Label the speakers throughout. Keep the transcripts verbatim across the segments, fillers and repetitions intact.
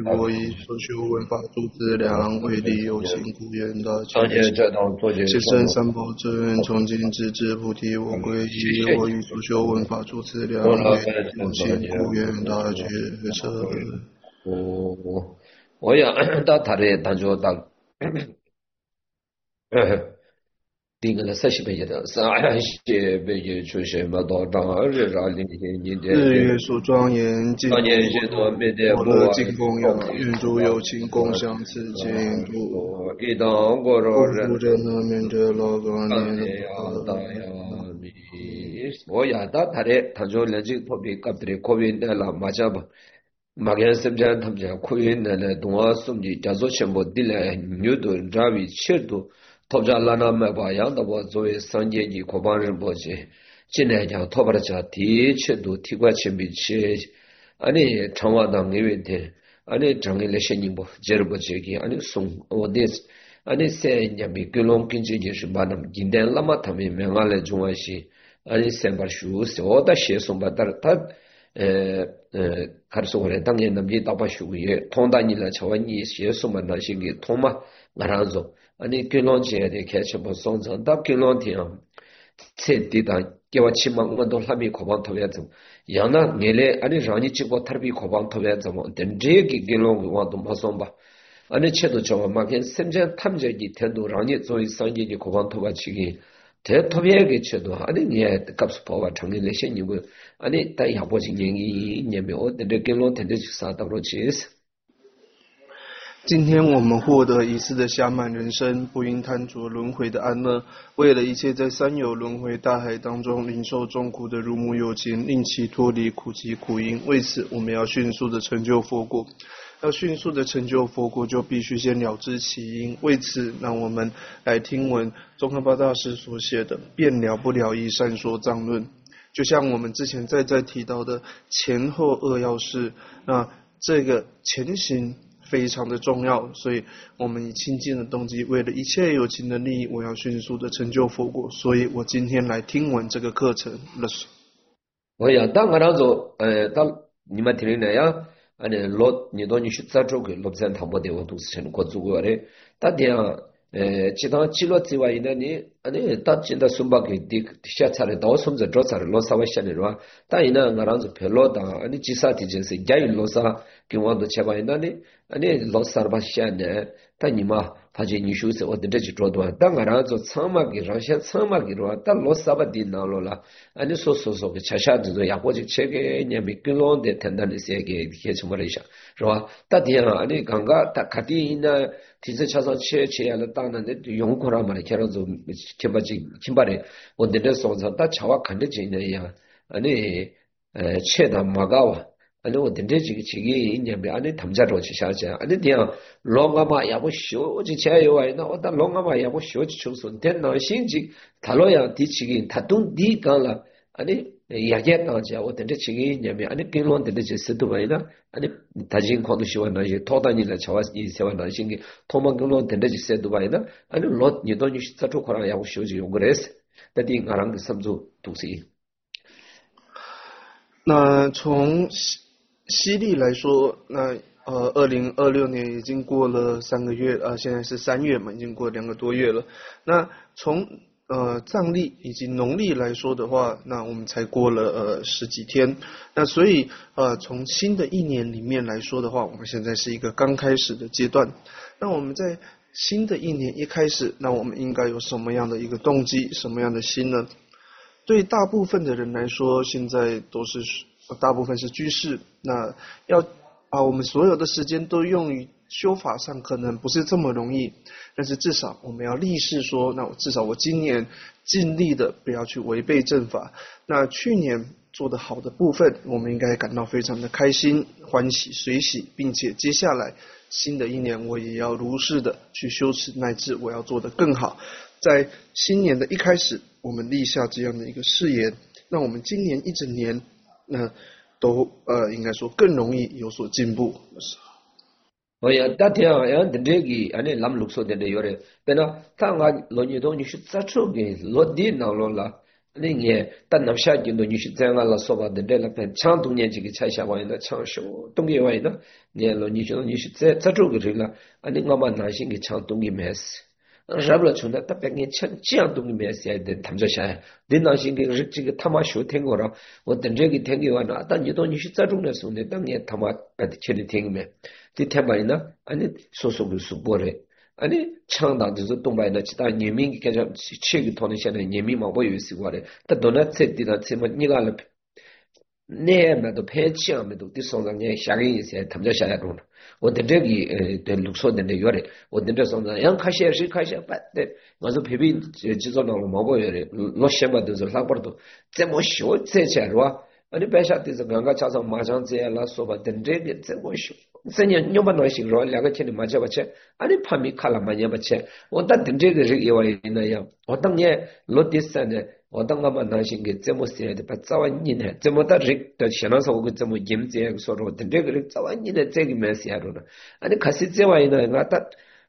Speaker 1: 我以所修文法诸资粮，为利有情故愿大
Speaker 2: 当前这当作觉
Speaker 1: 切身三宝真，从今直至菩提，我归依。我以所修文法诸资粮，为利有情故愿大觉彻。
Speaker 2: 我我要到他的当作到。第一个呢，三十倍的，三十倍的出现嘛，到当日让零零年的
Speaker 1: 日月所庄严，净
Speaker 2: 庄严许多没得
Speaker 1: 我乐净供养，愿诸有情共享此净土。
Speaker 2: 一当过着
Speaker 1: 人，着那面着老高年的
Speaker 2: 大呀米，我呀到他的，他说人家特别搞的，可别的了，马家吧。马上甚至他们讲，可以那那东阿送的，假如全部的来，牛都ราวี切都。托家拉那么把样的话，作为三阶级扩班人波及，今年讲托巴的家的确都提过前比起，安尼长话当因为的，安尼整个那些人不接着不接给，安尼送我的，安尼三年没跟拢跟这件事把他们今天那么他们没俺来中关系，安尼三把书是我的写送吧，但是他呃呃，他说我来当年那么大把书也，通达你来瞧完你写送吧那些给通嘛，俺让做。安尼跟老姐的开始不送成，到跟老天啊，才抵达给我起码我都还没考帮特别走，样呢，原来安尼让你结果特别考帮特别怎么，等这个跟老我都没送吧，安尼切都叫我妈跟甚至他们这一天都让你作为商业的考帮特别起个，这特别个切都，安尼你也搞不跑吧，成年那些人个，安尼在亚波今年一年没有，等这跟老天的去啥都不去是。
Speaker 1: 今天我们获得一次的暇满人生，不因贪着轮回的安乐，为了一切在三有轮回大海当中领受众苦的如母有情，令其脱离苦集苦因。为此，我们要迅速的成就佛果。要迅速的成就佛果，就必须先了知其因。为此，让我们来听闻宗喀巴大师所写的《辩了不了义善说藏论》。就像我们之前在在提到的前后二要事，那这个前行非常的重要，所以我们以清净的动机，为了一切有情的利益，我要迅速的成就佛果，所以我今天来听闻这个课程了。
Speaker 2: 我呀，当我当做呃，当你们听的呀，啊，你落你到你去咋做个落山他没得我都是成过做过的，但这样呃，其他记录之外呢，你啊你到现在送把给的下菜的到送着做菜的落啥外下的是吧？但是呢，我当做陪落当，啊你至少的就是家有落啥，跟我都吃吧，那你啊你落啥吧下呢？但你嘛，他就你休息我等这去做多，但我当做苍嘛给上先苍嘛给了，但落啥吧的那了啦，啊你说说说个吃下子呀，或者吃个你没跟落的谈谈的些给给什么了一下，是吧？但这样啊，你刚刚他肯定呢。其实车上切切了，当然的用过了嘛，看到就听不进，听不的。我那天早上他车我看得进的呀，啊你呃切的马高啊，啊你我等这几个几个一年没，啊你他们家着去下去，啊你这样老阿妈也不修，我就切有啊，那我当老阿妈也不修去修顺，但那心情他老样第几个他懂地讲了，啊你。也也当家，我等着去个年面，啊你跟老等着去十多万呢，啊你他情况都喜欢那些，拖到你来瞧啊，你喜欢那些个，拖嘛跟老等着去十多万呢，啊你老你到你这种可能要修就用过来是，那点俺啷个什么都都是。
Speaker 1: 那从西西历来说，那呃，二零二六年已经过了三个月，呃，现在是三月嘛，已经过两个多月了。那从呃，藏历以及农历来说的话，那我们才过了呃十几天，那所以呃，从新的一年里面来说的话，我们现在是一个刚开始的阶段。那我们在新的一年一开始，那我们应该有什么样的一个动机，什么样的心呢？对大部分的人来说，现在都是大部分是居士，那要把我们所有的时间都用于修法上，可能不是这么容易。但是至少我们要立誓说，那至少我今年尽力的不要去违背正法。那去年做得好的部分，我们应该感到非常的开心、欢喜、随喜，并且接下来新的一年我也要如是的去修持，乃至我要做得更好。在新年的一开始，我们立下这样的一个誓言，那我们今年一整年，那都呃应该说更容易有所进步。
Speaker 2: 我呀，大天啊，要等这个，安尼咱们六所的的有的，但呢，他俺老年多你是咋做的，落地那了啦， 另外，但南下进度你是这样了，说吧，等这那边强冬年这个才下完的强手，冬季完的，你了你觉得你是这这周个人了，啊，你我们男性的强冬季没事，然不了从那特别你强强冬季没事的，他们就想，你男性的是这个他妈学听过了，我等这个听过完了，但你到你是这种的时候呢，当年他妈把的确定听没，这天白呢，啊你说说个说不嘞。아니 창당就是东北的其他人民给这这个讨论下来人民嘛我有习惯的但到那这地方这么你看了那么都拍枪么都的上上年下个一些他们就下来中了我的这个呃对路说的那有的我的这上上让看些是看些不对我是偏偏制作那个毛包有的老些嘛都是拉不都这么小这些是吧아니 배샤티서 강가 차서 마장제 라소바 덴데게 제고쇼 세냐 녀바노 식로 ल्या가체니 마자바체 아니 파미 칼라 마냐바체 온다 덴데게 이와이나야 어떤게 로티스네 어떤가마 나신게 제모스에데 바자와니네 제모다 릭더 샤나서 오고 제모 김제 소로 덴데게 자와니네 제기 메시아로나 아니 가시 제와이나 나타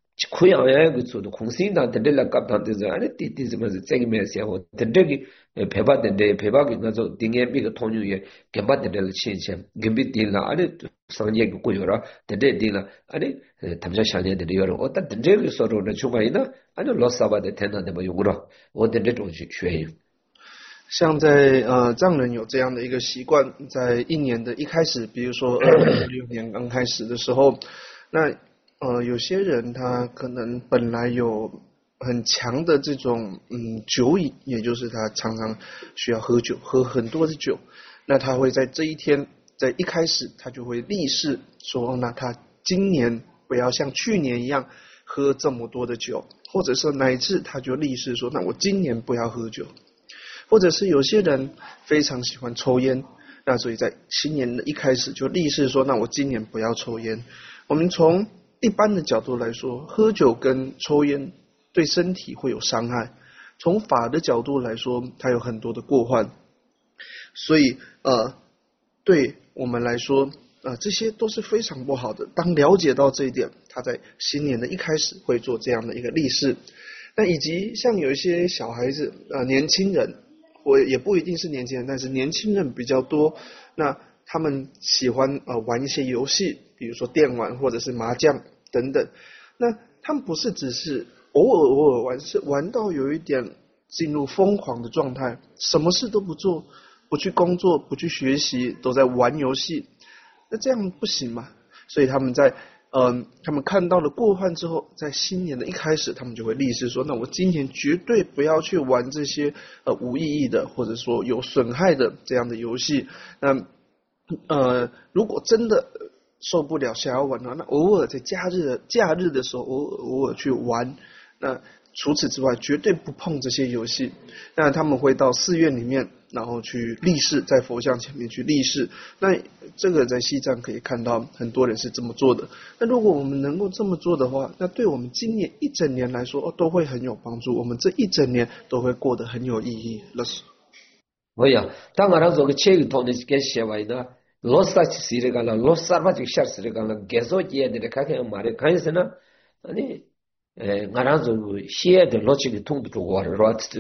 Speaker 2: kuya gu tsu du khungsin dan de la kap dan de ane ti ti zima ze tsegi me sia ho de de pheba de de pheba gi na zo dingye bi ga thonyu ye gemba de de la chen chen gembi ti la ane sangye gu ku yora de de di la ane tamja shanye de yora o ta de de so ro na chuma ina ane lo sa ba de ten na de ma yu ro o de de zhong xue xue
Speaker 1: 像在呃藏人有这样的一个习惯，在一年的一开始，比如说二零一六年刚开始的时候，那呃，有些人他可能本来有很强的这种嗯酒瘾，也就是他常常需要喝酒，喝很多的酒。那他会在这一天，在一开始他就会立誓说，哦，那他今年不要像去年一样喝这么多的酒，或者是乃至他就立誓说，那我今年不要喝酒。或者是有些人非常喜欢抽烟，那所以在新年的一开始就立誓说，那我今年不要抽烟。我们从一般的角度来说，喝酒跟抽烟对身体会有伤害。从法的角度来说，它有很多的过患。所以呃，对我们来说，呃，这些都是非常不好的。当了解到这一点，他在新年的一开始会做这样的一个立誓。那以及像有一些小孩子，呃，年轻人，或也不一定是年轻人，但是年轻人比较多。那他们喜欢呃玩一些游戏，比如说电玩或者是麻将等等。那他们不是只是偶尔偶尔玩，是玩到有一点进入疯狂的状态，什么事都不做，不去工作，不去学习，都在玩游戏。那这样不行嘛？所以他们在嗯、呃，他们看到了过患之后，在新年的一开始，他们就会立誓说：那我今年绝对不要去玩这些呃无意义的，或者说有损害的这样的游戏。那呃，如果真的受不了想要玩的话，那偶尔在假日假日的时候偶尔偶尔去玩。那除此之外，绝对不碰这些游戏。那他们会到寺院里面，然后去立誓，在佛像前面去立誓。那这个在西藏可以看到很多人是这么做的。那如果我们能够这么做的话，那对我们今年一整年来说，哦，都会很有帮助。我们这一整年都会过得很有意义。
Speaker 2: 我呀，当然这个这个东西给写完呢。로사치 시르가라 로사바지 샤르스르가라 게소지에데 카케 마레 카이스나 아니 에 나라조 시에데 로치기 통도 조고라 로트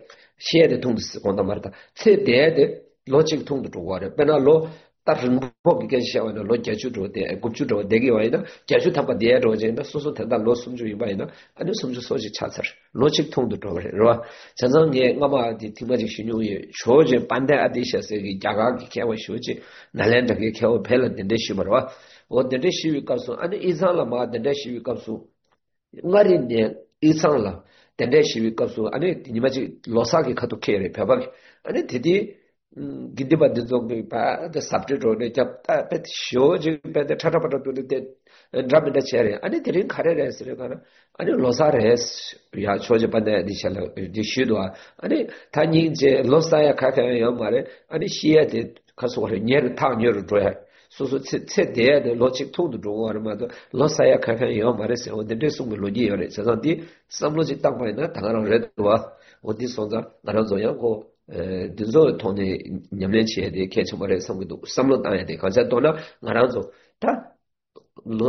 Speaker 2: 시에데 통도 온다 말다 세데데 로치기 통도 조고라 베나로 다른 법이 시아와나 로제주도데 국주도 되게 와이다 제주 탑바 데로제나 소소 된다 로숨주 이바이나 아니 숨주 소지 차서 로직 통도 조고라 로 전성에 아마 디티마지 신용이 조제 반대 아디셔스기 자가기 개와 쇼지 날랜다게 개와 벨런데 시버와 어데 시위 값소 아니 이상라마 데 시위 값소 ngarin데 이상라 데 시위 값소 아니 니마지 로사기 카도 케레 배박 아니 디디 기대받는 정도의 바다 삽제로네 잡다 배 쇼지 배다 차라바도 데 드라마다 체레 아니 드린 카레레스를 가나 아니 로사레스 야 쇼지 반데 디샬 디슈도아 아니 타니 이제 로사야 카카요 말에 아니 시에데 가서 월 녀르 타녀르 줘야 소소 체체데 로직 통도 줘 말마도 로사야 카카요 말에서 어디 숨을 로지요래 저선디 삼로지 땅바이나 당하는 레도와 어디 손자 나라조야고 에 드조 돈에 냠년치에 대해 개처벌에 성기도 삼로 땅에 대해 가자 돈나 나라조 다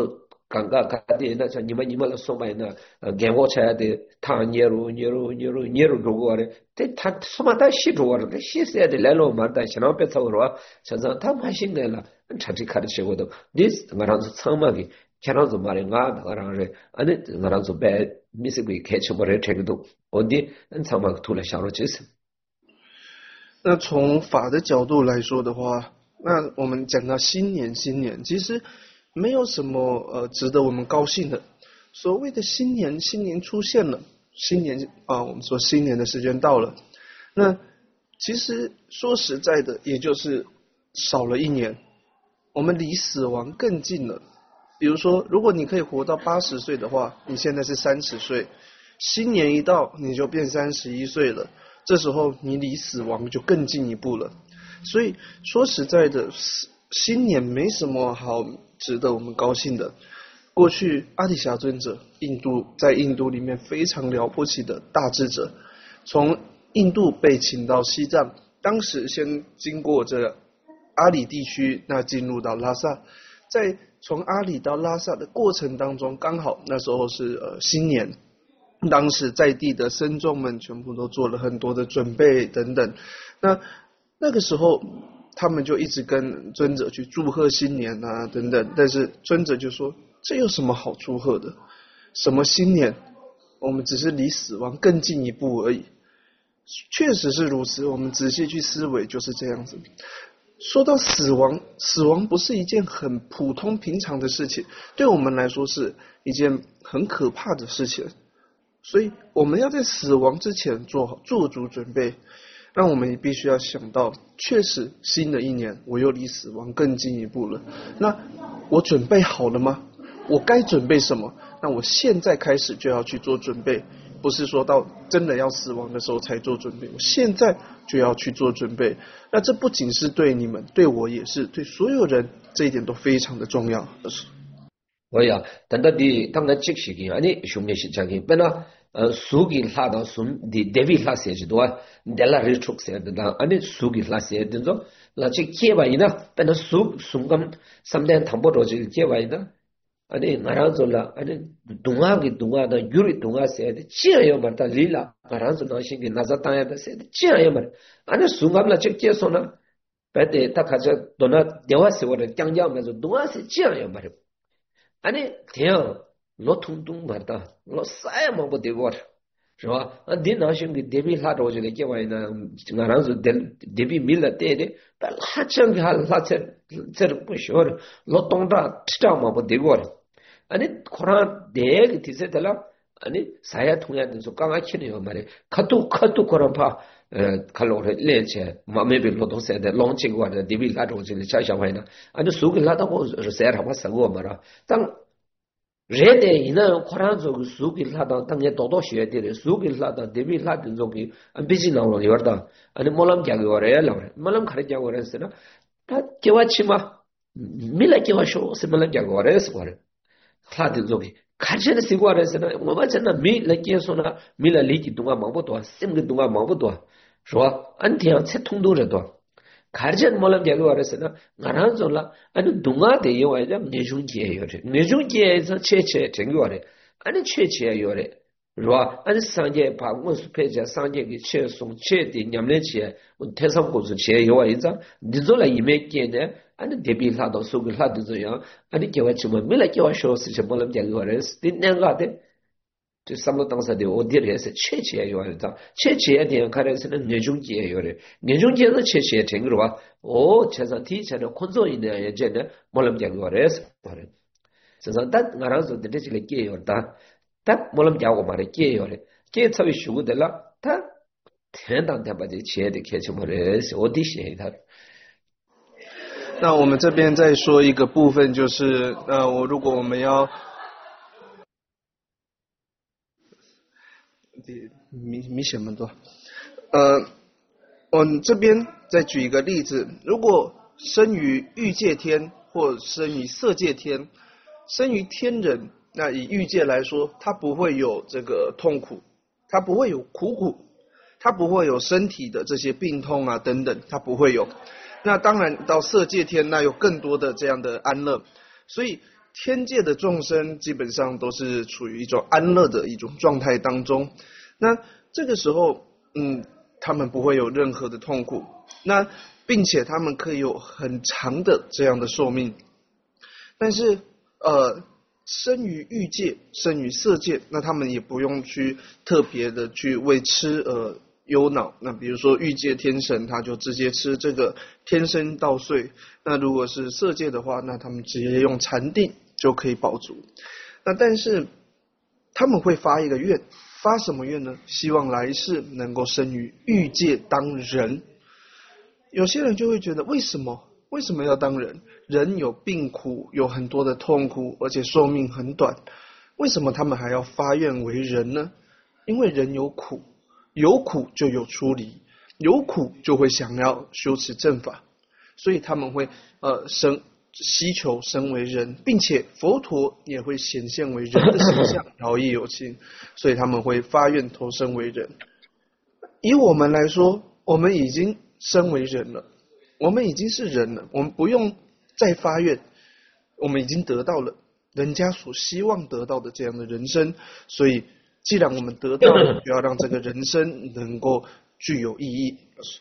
Speaker 2: 강가 가디나 저 니마 니마라 소마이나 개고 차야데 타 니로 니로 니로 니로 로고are 때타 소마다 시로와르데 시세데 레로 마다 시나 베서로 저서 타 마신데라 차지 카르시고도 this 나라서 상마기 캐나도 말에 가 나라래 아니 나라서 배 미스비 캐치버레 책도 어디 상마 투라 샤로 지스
Speaker 1: 那从法的角度来说的话，那我们讲到新年，新年其实没有什么呃值得我们高兴的。所谓的新年，新年出现了，新年啊，我们说新年的时间到了。那其实说实在的，也就是少了一年，我们离死亡更近了。比如说，如果你可以活到八十岁的话，你现在是三十岁，新年一到，你就变三十一岁了。这时候你离死亡就更进一步了。所以说实在的，新年没什么好值得我们高兴的。过去阿底峡尊者，印度在印度里面非常了不起的大智者，从印度被请到西藏，当时先经过这阿里地区，那进入到拉萨，在从阿里到拉萨的过程当中，刚好那时候是呃新年。当时在地的僧众们全部都做了很多的准备等等，那那个时候他们就一直跟尊者去祝贺新年啊等等，但是尊者就说这有什么好祝贺的，什么新年，我们只是离死亡更进一步而已。确实是如此，我们仔细去思维就是这样子。说到死亡，死亡不是一件很普通平常的事情，对我们来说是一件很可怕的事情。所以我们要在死亡之前做好做足准备，让我们也必须要想到，确实新的一年我又离死亡更进一步了。那我准备好了吗？我该准备什么？那我现在开始就要去做准备，不是说到真的要死亡的时候才做准备，我现在就要去做准备。那这不仅是对你们，对我也是，对所有人，这一点都非常的重要。
Speaker 2: 뭐야, 단다디 당나 직식이 아니 shum내 시작이 빼나 수기 하다 숨 데비 하세지도아 델라 리축세다 아니 수기 하세든죠 라치 케바이나 빼나 수 숨감 삼된 담보로지 케바이나 아니 나라졸라 아니 동아기 동아다 유리 동아세데 치아요 말다 릴라 나라조 나신기 나자타야다 세데 치아요 말 아니 숨감라 직제소나 빼데 딱하자 도나 대화세월에 짱장면서 동아세 치아요 말 아니 대양 로퉁퉁 말다 로 싸야 먹고 되고 是吧？啊，你那兄弟德比拉着这个结完呢，俺那是德德比米了对的，但拉讲个拉这这不学的，老东家吃着嘛不得过的。啊，你可能这个提示的了，啊，你啥也同样的说，刚刚去年嘛的，可多可多可能怕，呃，看老的练起，嘛没被老东西的浪起过的，德比拉着这个小小孩呢，啊，你手给拉到我是谁他妈生我嘛了，当。रेदे इना खुरान जो सुगी लादा तंगे दोदो शिए दे सुगी लादा देवी लादा जो की बिजी ना हो yorda अनि मोलम क्या गरे लवर मोलम खरे क्या गरे से ना ता केवा छिमा मिला केवा शो से मोलम क्या गरे से गरे लादा जो की खाजे ने सिगो रे से ना मोबा जना मी लके सोना मिला लिकी दुगा माबो तो सिम के दुगा माबो तो शो अंतिया से थुंदो रे तो 가르전 몰람 개고 알았으나 나란 졸라 아니 동아대 요아자 내중기에 요래 내중기에서 최최 정교하래 아니 최최에 요래 로아 아니 상제 방문수 폐자 상제기 최송 최대 냠내치에 태성고수 제 요아이자 니졸라 이메께네 아니 데빌하도 속을 하도요 아니 개와치면 밀라 개와쇼스 저 몰람 개고 알았어 딘내가데 저 삼로 당사대 어디에서 최치에 요하다 최치에 대한 가르치는 내중기에 요래 내중기에서 최치에 쟁으로 와오 제가 뒤처럼 콘소인의 예전에 몰람 개고 알았어 그래 그래서 딱 나라서 되게 개요다 딱 몰람 개고 말에 개요래 개 처리 쉬고들라 다天当天把这切的开始么的我的写他
Speaker 1: 那我们这边再说一个部分，就是呃，我如果我们要米米什么多？呃，我这边再举一个例子，如果生于欲界天或生于色界天，生于天人，那以欲界来说，它不会有这个痛苦，它不会有苦苦，它不会有身体的这些病痛啊等等，它不会有。那当然到色界天，那有更多的这样的安乐。所以天界的众生基本上都是处于一种安乐的一种状态当中。那这个时候，嗯，他们不会有任何的痛苦，那并且他们可以有很长的这样的寿命。但是，呃，生于欲界、生于色界，那他们也不用去特别的去为吃而忧恼。那比如说欲界天神，他就直接吃这个天生稻穗；那如果是色界的话，那他们直接用禅定就可以饱足。那但是他们会发一个愿，发什么愿呢？希望来世能够生于欲界当人。有些人就会觉得，为什么？为什么要当人？人有病苦，有很多的痛苦，而且寿命很短，为什么他们还要发愿为人呢？因为人有苦，有苦就有出离，有苦就会想要修持正法，所以他们会呃生希求生为人，并且佛陀也会显现为人的形象，饶益有情，所以他们会发愿投生为人。以我们来说，我们已经生为人了，我们已经是人了，我们不用再发愿，我们已经得到了人家所希望得到的这样的人生，所以既然我们得到了，就要让这个人生能够具有意义。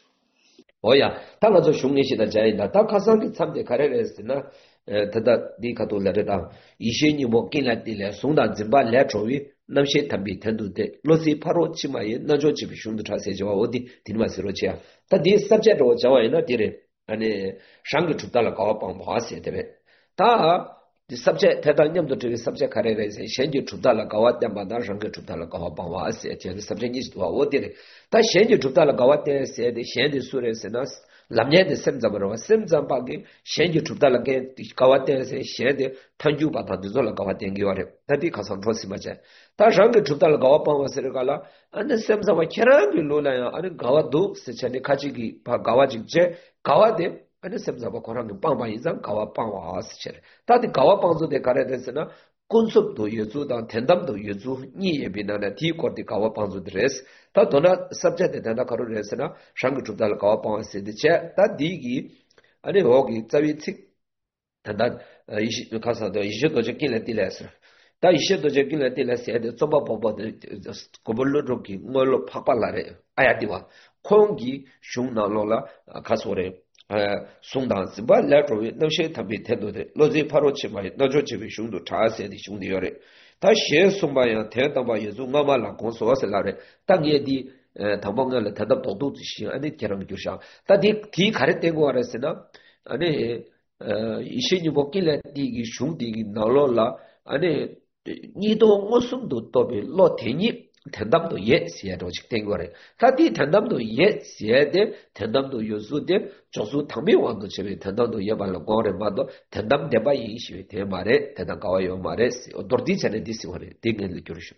Speaker 2: 오야, 당가서 흉내시다 자이다. 다 가상기 참대 가래랬으나 다다 니카돌라다 이셰니 뭐 낀라딜레 송다 짐바 레초위 남셰 탐비 텐두데 로시 파로 치마에 나조 집이 흉도 차세지와 어디 디마스로치야. 다디 서브젝트로 자와이나 디레 아니 샹기 죽달라 가와빵 봐세 되베. 다 the subject that nyam to subject karere se shenju chudala gawat da bandar shang chudala gawa bawa se the subject is to what did ta shenju chudala gawat se de shenju sure se nas lamye de sem zabaro sem zamba ge shenju chudala ge gawat se shede tanju ba ta de zola gawat ngi ware ta di khasan rosi ma cha ta shang chudala gawa bawa se gala an sem zamba kera bi lola ya an gawa do se chane khaji gi ba gawa ji je gawa de 아니 셈자바 고랑이 빵빵 이상 가와 빵와 아스체 다디 가와 빵도 데 가래데스나 콘셉트도 예주다 텐담도 예주 니에 비나나 디코디 가와 빵도 드레스 다 도나 서브젝트 된다 가로레스나 샹그 죽달 가와 빵 세드체 다 디기 아니 거기 자위치 단다 이시 가서도 이시도 적길래 딜레스 다 이시도 적길래 딜레스에 좀바 보보도 고벌로로기 뭘로 팍팔라래 아야디와 콩기 슝나로라 가소레 송당 지바 레트로에 너셰 탑이 태도데 로지 파로치마이 너조 집이 슝도 차세디 슝디요레 다시 송바야 태다바 예수 마마라 공소와슬라레 땅예디 당봉을 대답도 도지시 아니 결혼 교사 다디 디 가르떼고 알았으나 아니 이신이 복길에 디기 슝디기 나로라 아니 니도 무슨도 또비 로테니 텐담도 예 시에도 직된 거래. 다디 텐담도 예 시에데 텐담도 요수데 조수 당미왕도 집에 텐담도 예 발로 거래 마도 텐담 대바 이시에 대 말에 대단 가와요 말에 어디디 전에 디시 거래. 되게 교르죠.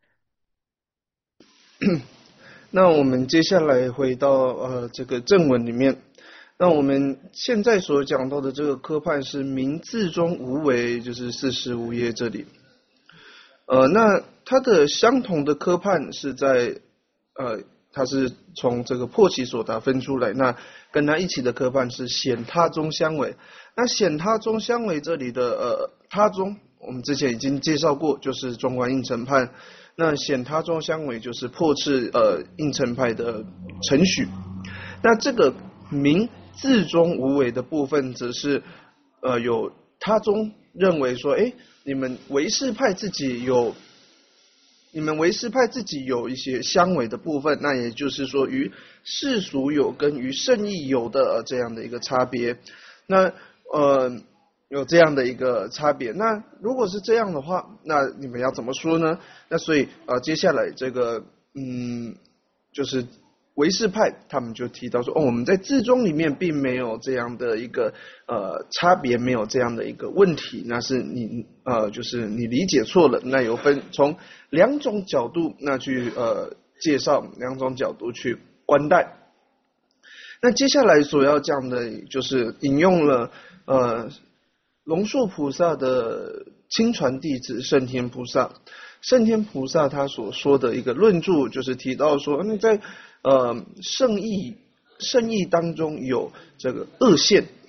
Speaker 1: 那我们接下来回到呃这个正文里面。那我们现在所讲到的这个科判是明字中无为，就是四十五页这里。呃，那它的相同的科判是在呃，它是从这个破其所达分出来。那跟它一起的科判是显他中相违。那显他中相违这里的呃他中，我们之前已经介绍过，就是中观应成派。那显他中相违就是破斥呃应成派的程序。那这个明字中无为的部分，则是呃有他中认为说，哎。你们唯识派自己有，你们唯识派自己有一些相违的部分，那也就是说，于世俗有跟于圣义有的、呃、这样的一个差别。那呃有这样的一个差别。那如果是这样的话，那你们要怎么说呢？那所以呃接下来这个嗯就是。唯识派他们就提到说，哦，我们在字中里面并没有这样的一个呃差别，没有这样的一个问题，那是你呃就是你理解错了。那有分从两种角度那去呃介绍，两种角度去观待。那接下来所要讲的就是引用了呃龙树菩萨的亲传弟子圣天菩萨，圣天菩萨他所说的一个论著，就是提到说，那在呃圣义圣义当中有这个恶现，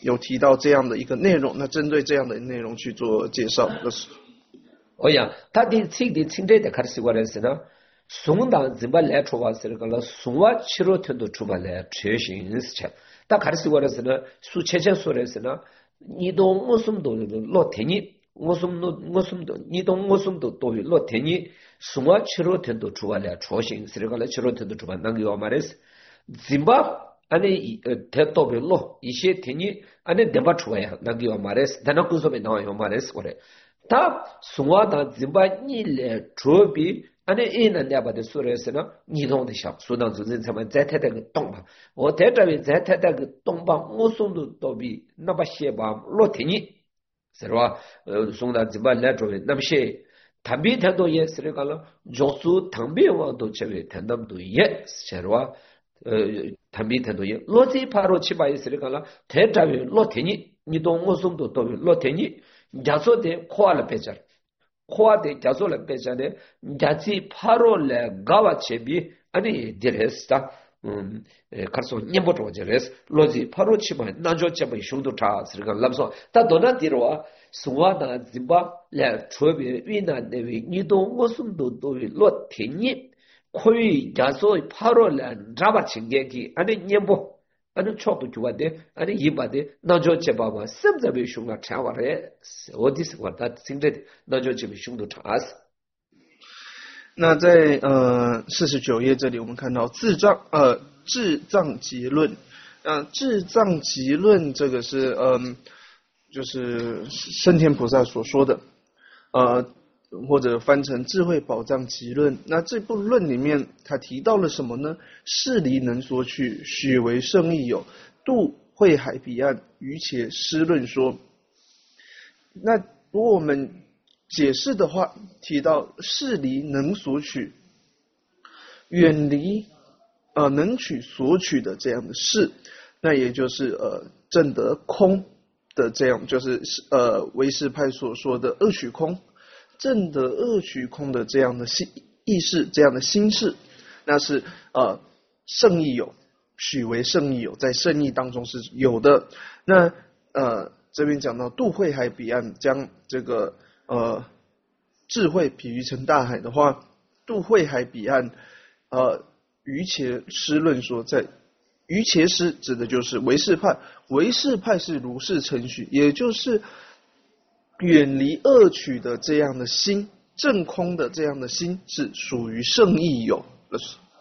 Speaker 1: 有提到这样的一个内容，那针对这样的内容去做介绍。
Speaker 2: 哦呀，他的这个清这的开始过来是呢，宋当怎么来出发是那个了，宋啊七六天都出发来确信是吃，他开始过来是呢，苏切切说的是呢，你懂我什么都老天你，我什么都我什么都，你懂我什么都都老天你，宋啊七六天都出发来确信是那个了，七六天都出发那个要嘛的是，怎么？安尼呃，他到不了一些天你，安尼怎么出来呀？那个要嘛的是，他那工作没那要嘛的是过来。他送我到怎么你来准备？安尼一年两百的说的是呢，你懂得想，说当主任他们再太太个东吧，我在这边再太太个东吧，我送到到比那么些吧，老天你，是吧？呃，送到怎么来准备？那么些。谈比谈多也是那个了，就是谈比我都这边谈那么多也是吧？呃，谈比谈多也，老子爬到七八也是那个了，太这边老天你，你懂我送到到老天你。假说的夸了别着，夸的假说了别着的，假子爬了来高啊前边，安尼的来是的，嗯，呃，可是你不着这来是，老子爬了起码，那就这么凶都差是个，那么说，他多难的话，说话呢，怎么来特别为难的为，你懂我送到到老天你，可以假说爬了来，咋把情感去，安尼你不。아니 초도 주와데 아니 이바데 나조 제바바 셈자베 슝가 차와레 어디서 왔다 생제 나조 제베 슝도 차스
Speaker 1: 那在呃四十九页这里，我们看到智障呃智障集论，那智障集论这个是嗯、呃、就是圣天菩萨所说的，呃或者翻成智慧宝藏集论。那这部论里面他提到了什么呢？事离能所取，许为圣意有，渡慧海彼岸，于且诗论说。那如果我们解释的话，提到事离能所取，远离呃能取所取的这样的事，那也就是呃证得空的这样，就是呃唯识派所说的二取空。证得二取空的这样的心意识，这样的心事，那是呃圣意有，许为圣意有，在圣意当中是有的。那呃这边讲到渡慧海彼岸，将这个呃智慧比喻成大海的话，渡慧海彼岸，呃于且诗论说，在于且诗指的就是唯识派，唯识派是如是承许，也就是远离恶取的这样的心，正空的这样的心是属于圣意有的。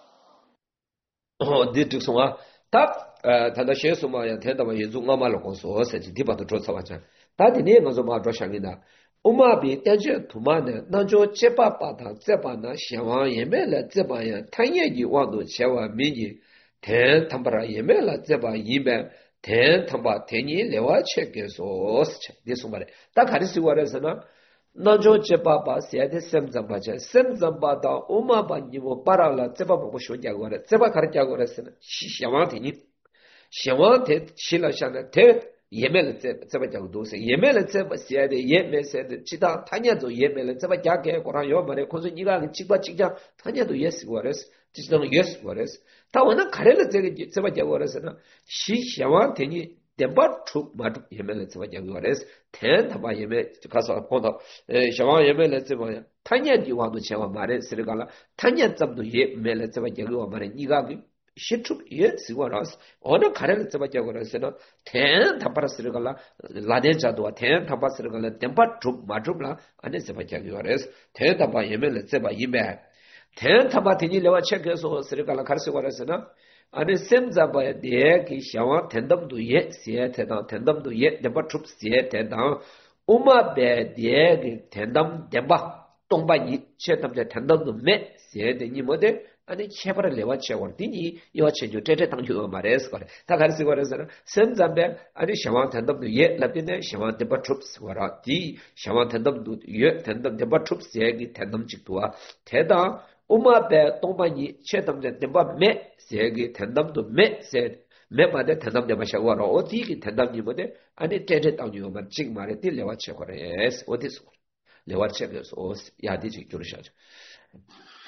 Speaker 2: 哦，你这说啊，他呃，他那些什么呀？听到嘛？有种我妈老公说，实际地方都做错完全。他的那个什么做相应的，我妈比感觉土妈呢，那就这把把他这把那想往也没了，这把呀，他也就往多千万美金，天他把也没了，这把一百。天他把天你另外切给说是切，你说嘛的？他看的是我的是呢，那就这把把现在三张八千，三张八到我们把你们把了，这把我学讲过的，这把看的讲过的是呢，希望天你，希望天起了下来，天也没了这这把讲都是，也没了这把现在也没现在，其他他年都也没了，这把讲给过上要么的，可是你看几把几讲，他年都也是我的是，就是那种也是我的是。他我能看来了这个这么结果的是呢，希希望天你点把出马出也没了这么结果的是，天他妈也没就开始碰到，呃，希望也没了这么样，他年地方都千万买的是那个了，他年这么多也没了这么结果买的，你看个写出也是我老是，我能看来了这么结果的是呢，天他把它是那个了，拉点加多，天他把是那个了，点把出马出了，俺这这么结果的是，天他把也没了这么一百。天他妈天你另外切克说是那个了，开始过来是呢，啊，你现在把点给想往天当都也，写天当天当都也，点把出写天当，我们把点给天当点把东把一切他们在天当都没写的你没得，啊，你切不了另外切我的你要切就这这当就嘛的是过来，他开始过来是呢，现在把啊你想往天当都也，那边呢想往点把出过来，第想往天当都也，天当点把出写给天当几多啊，天当。我们在东北你切他们在东北没写给谈他们都没写没把的谈他们的把小娃了，我第一个谈他们没得，啊你这这当牛嘛，这嘛的第六万切过来，哎，我的说六万切个说压的就就是下去。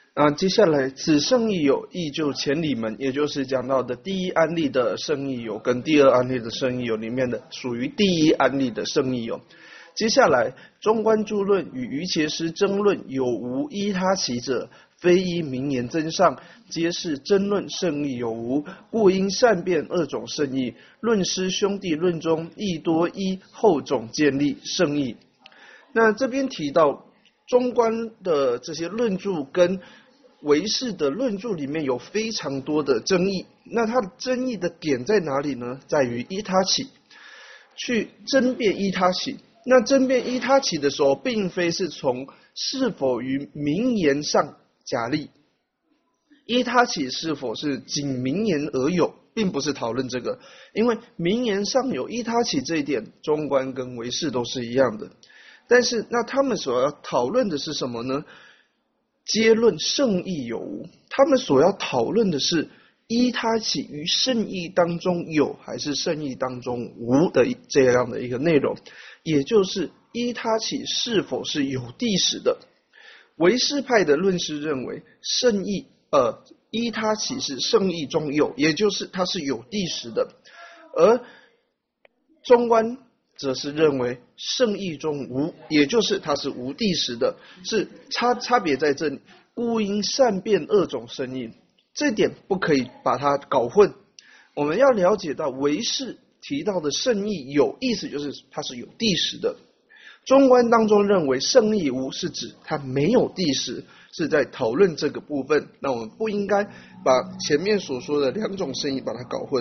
Speaker 1: 啊，接下来此圣意有，亦就千里门，也就是讲到的第一案例的圣意有跟第二案例的圣意有里面的属于第一案例的圣意有。接下来中观诸论与瑜伽师争论有无依他起者，非依名言真上，皆是争论圣意有无，故应善辨二种圣意。论师兄弟论中亦多依后种建立圣意。那这边提到中观的这些论著跟唯识的论著里面有非常多的争议，那它的争议的点在哪里呢？在于依他起，去争辩依他起。那争辩依他起的时候，并非是从是否于名言上假立，依他起是否是仅名言而有，并不是讨论这个，因为名言上有依他起这一点，中观跟唯识都是一样的。但是那他们所要讨论的是什么呢？皆论圣意有无，他们所要讨论的是依他起于圣意当中有还是圣意当中无的这样的一个内容，也就是依他起是否是有地识的。唯识派的论师认为圣意呃依他起是圣意中有，也就是它是有地识的，而中观则是认为圣意中无，也就是它是无地识的，是差差别在这里，故应善辨二种圣意，这点不可以把它搞混。我们要了解到唯识提到的圣意有，意思就是它是有地识的，中观当中认为圣意无是指它没有地识，是在讨论这个部分。那我们不应该把前面所说的两种圣意把它搞混。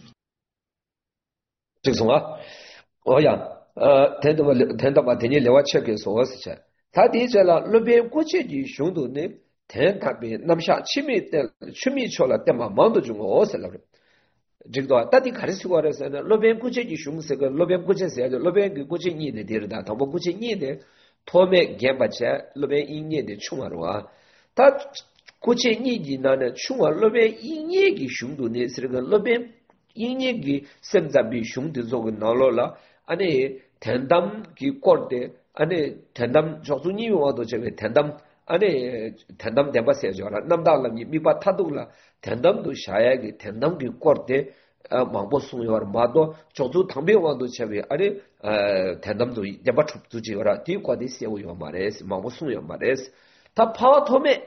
Speaker 2: 这个什么？我讲，呃，听到吧，听到吧，听你聊我切给说我事情。他提出了那边国际的兄弟呢，听他边那么下前面的前面去了，但嘛忙的就我死了。这个到底开始说的是呢，那边国际的兄弟个，那边国际是的，那边的国际你的地儿的，他们国际你的，他们干不起，那边一年的穷啊了。他国际你的那呢，穷啊那边一年的兄弟呢是个那边一年的生产比兄弟做个哪了了。아니 텐담 기꼴데 아니 텐담 조수니 와도 제가 텐담 아니 텐담 대바세 줘라 남달람이 미바 타도라 텐담도 샤야기 텐담 기꼴데 망보송요 마도 조수 탐배 와도 제가 아니 텐담도 대바 춥두지라 뒤과디 세우요 말레스 망보송요 말레스 다 파토메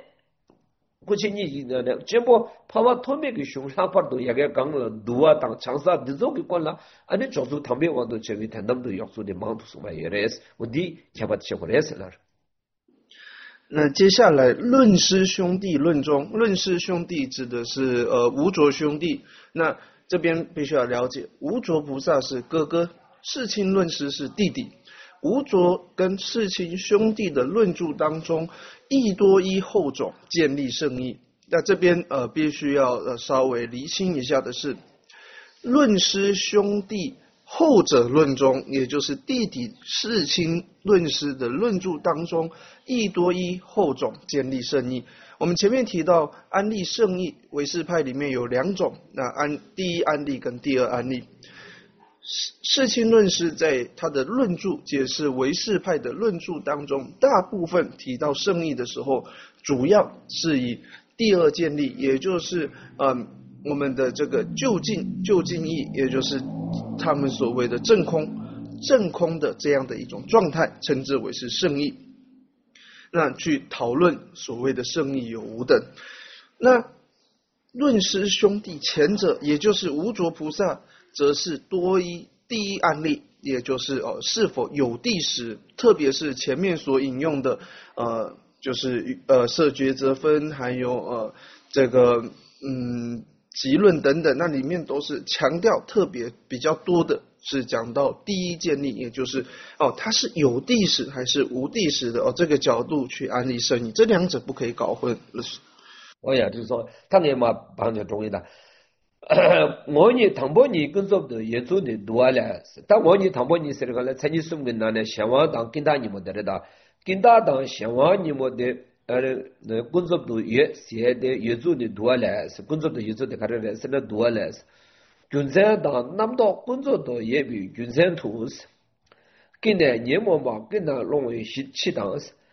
Speaker 2: 구친이는 전부 파와 토메기 슝상파도 야게 강을 두와 당 장사 늦어기 꼴라 아니 조수 담배와도 저기 단담도 역수의 마음도 소마예레스 어디 잡았지 그래서라。
Speaker 1: 那接下来论师兄弟论中，论师兄弟指的是呃无着兄弟。那这边必须要了解，无着菩萨是哥哥，世亲论师是弟弟。无着跟世亲兄弟的论著当中，亦多依后种建立圣意。那这边呃必须要呃稍微厘清一下的是，论师兄弟后者论中，也就是弟弟世亲论师的论著当中，亦多依后种建立圣意。我们前面提到安立圣意，唯识派里面有两种，那安第一安立跟第二安立。世亲论师在他的论著解释唯识派的论著当中，大部分提到圣意的时候，主要是以第二建立，也就是嗯我们的这个究竟究竟义，也就是他们所谓的正空正空的这样的一种状态，称之为是圣意。那去讨论所谓的圣意有无等。那论师兄弟前者，也就是无着菩萨，则是多依第一案例，也就是呃是否有地识，特别是前面所引用的呃就是呃色觉则分，还有呃这个嗯集论等等，那里面都是强调特别比较多的是讲到第一建立，也就是哦它是有地识还是无地识的哦这个角度去安立圣意，这两者不可以搞混。
Speaker 2: 我呀就是说，他那嘛帮着中医的。我你唐伯尼工作的也做的多了，但我你唐伯尼是那个参与什么呢？呢，香港当跟大你们的的，跟大当香港你们的呃那工作的也写的也做的多了，是工作的也做的看着是那多了，军山当那么多工作的也比军山图是，跟呢年末嘛跟那弄一些其当是，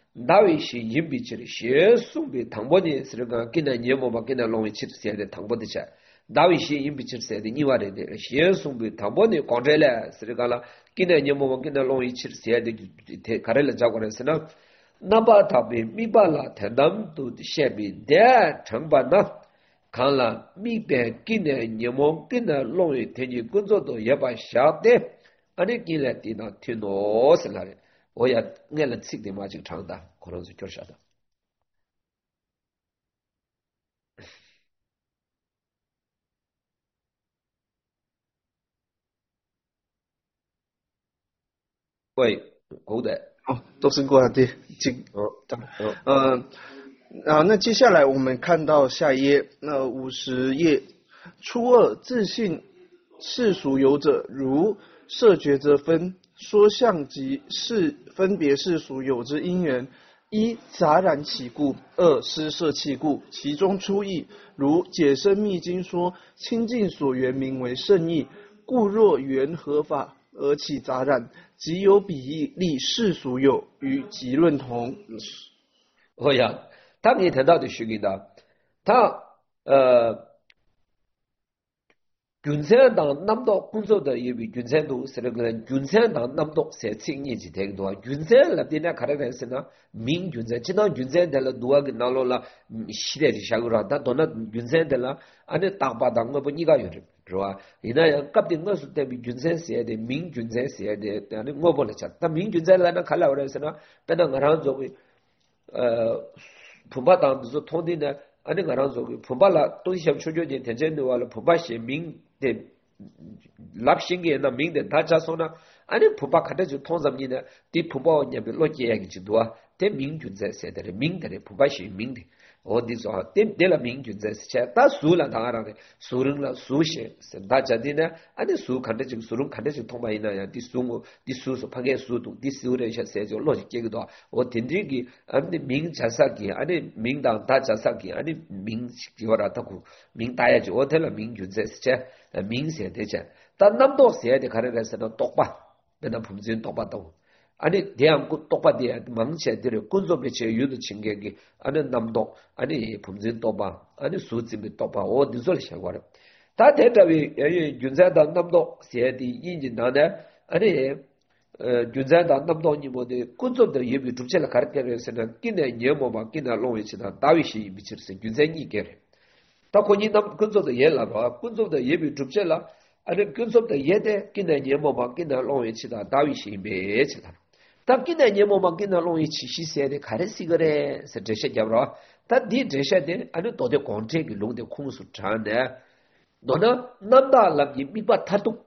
Speaker 2: 다윗이 임비치를 예수비 당보니 스르가 기나 예모마 기나 롱이 치르세데 당보디차 다윗이 임비치를 세데 니와레데 예수비 당보니 광제래 스르가라 기나 예모마 기나 롱이 치르세데 가rel라 자고레스나 나바타비 미발라 대담도 셰비 대 정반나 칸라 미베 기나 예모 기나 롱이 되니 군조도 예바 샤데 아니 길레티나 티노스라레我也爱了自己的嘛就长大，可能是就是的。喂，好的。
Speaker 1: 哦，都是过来的，这
Speaker 2: 哦哦。
Speaker 1: 呃，啊，那接下来我们看到下一页，那五十页，初二自信世俗有者，如色觉则分。说相即是分别世俗有之因缘，一杂染起故，二施摄气故。其中出义，如解深密经说，清净所缘名为圣义，故若缘合法而起杂染，即有比义立世俗有，与即论同。
Speaker 2: 哦呀，他们也谈到的虚给的，他呃。균세당 남도 군소도 예비 균세도 스르그 균세당 남도 세칭이지 되기도 균세랍디나 가라데스나 민 균세 지난 균세들 누아기 나로라 시대리 샤그라다 도나 균세들 안에 땅바당 거 보니가 요르 그러와 이나 갑딘 것을 때 균세세에 민 균세세에 아니 뭐 볼자 다 민균세라나 갈라 그래서나 배나 가랑 저기 어 부바당도 통디네 아니 가랑 저기 부발라 또 시험 초조제 대전도 와라 부바시 민 데 랍싱게 나 민데 다자소나 아니 부바 카데주 통zam니네 디 부바 냐베 로제야기지도아 데 민균제 세데레 민데레 부바시 민데 어디서 데 데라 민균제 세 다 수라 당하라네 수릉라 수시 다자디네 아니 수 카데주 수릉 카데주 통바이나야 디 수고 디 수소 파게 수도 디 수레샤 세죠 로지게기도 어 딘디기 아니 민 자사기 아니 민당 다자사기 아니 민 기와라 타고 민 다야지 어텔라 민균제 세 민세 되자 단 남도 세야데 가르라서는 똑바 내가 품진 똑바도 아니 대한국 똑바디야 망치들이 군소배치 유도 징계기 아니 남도 아니 품진 똑바 아니 수집이 똑바 어디서 시작하라 다 대답이 윤자다 남도 세야디 인진나네 아니 윤자다 남도니 뭐데 군소들 예비 줍체라 가르쳐서는 끼네 예모마 끼나 롱이치다 다윗이 미치르세 윤자니 게래 다 권이 남 근소도 예라봐 근소도 예비 줍체라 아니 근소도 예대 끼네 예모마 끼나 롱이치다 다윗이 메치다 다 끼네 예모마 끼나 롱이치 시세데 가르시 그래 서제셔 잡라 다디 제셔데 아니 도데 콘트레기 롱데 콩수 차네 너나 남다 람기 미바 타뚝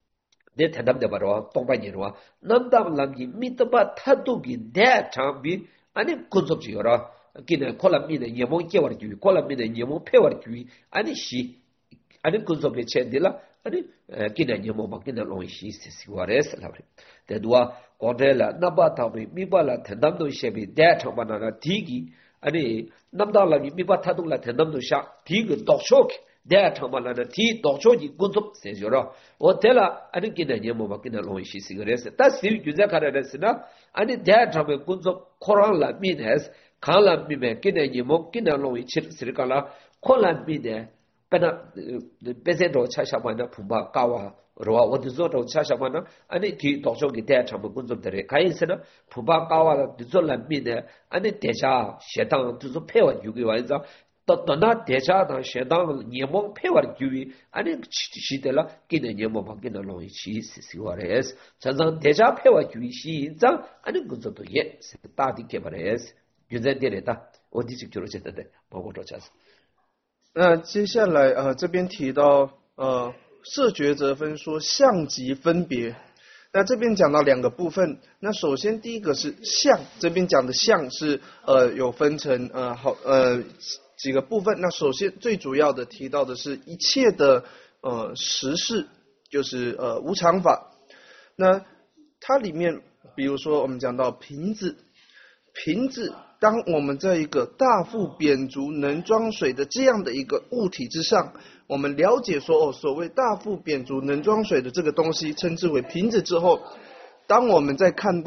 Speaker 2: 내 대답돼 봐라 똥바니로와 남다 람기 미트바 타뚝이 내 참비 아니 근소지여라 기네 콜라미네 예모 깨워르기 콜라미네 예모 페워르기 아니 시 아니 군소베 쳇딜라 아니 기네 예모 막기네 롱시 시시와레스 라브리 대두아 고델라 나바타비 미발라 텐담도 셰비 대처바나나 디기 아니 남달라기 미바타둘라 텐담도 샤 디그 독쇼키 대처바나나 디 독쇼기 군소 세조라 오텔라 아니 기네 예모 막기네 롱시 시시그레스 다시 유자카레스나 아니 대처베 군소 코란라 미네스 칸라 미베 기네 예모 기네 롱이 치르스르칼라 콜라 미데 페나 베세도 차샤마나 푸바 까와 로아 어디서도 차샤마나 아니 기 도적이 대처부 군좀들에 가인스나 푸바 까와 디졸라 미데 아니 대자 셰당 두조 페와 유기 와이자 또나 대자다 셰당 예모 페와 유기 아니 시데라 기네 예모 바기네 롱이 치시시와레스 자잔 대자 페와 유기 시인자 아니 군좀도 예 다디 개발레스 유제데레다 어디 직주로 제대로 보고로 자서
Speaker 1: 那接下来呃这边提到呃色觉则分说相即分别，那这边讲到两个部分，那首先第一个是相，这边讲的相是呃有分成呃好呃几个部分，那首先最主要的提到的是一切的呃实事，就是呃无常法，那它里面比如说我们讲到瓶子，瓶子。当我们在一个大腹扁足能装水的这样的一个物体之上，我们了解说哦，所谓大腹扁足能装水的这个东西称之为瓶子之后，当我们在看到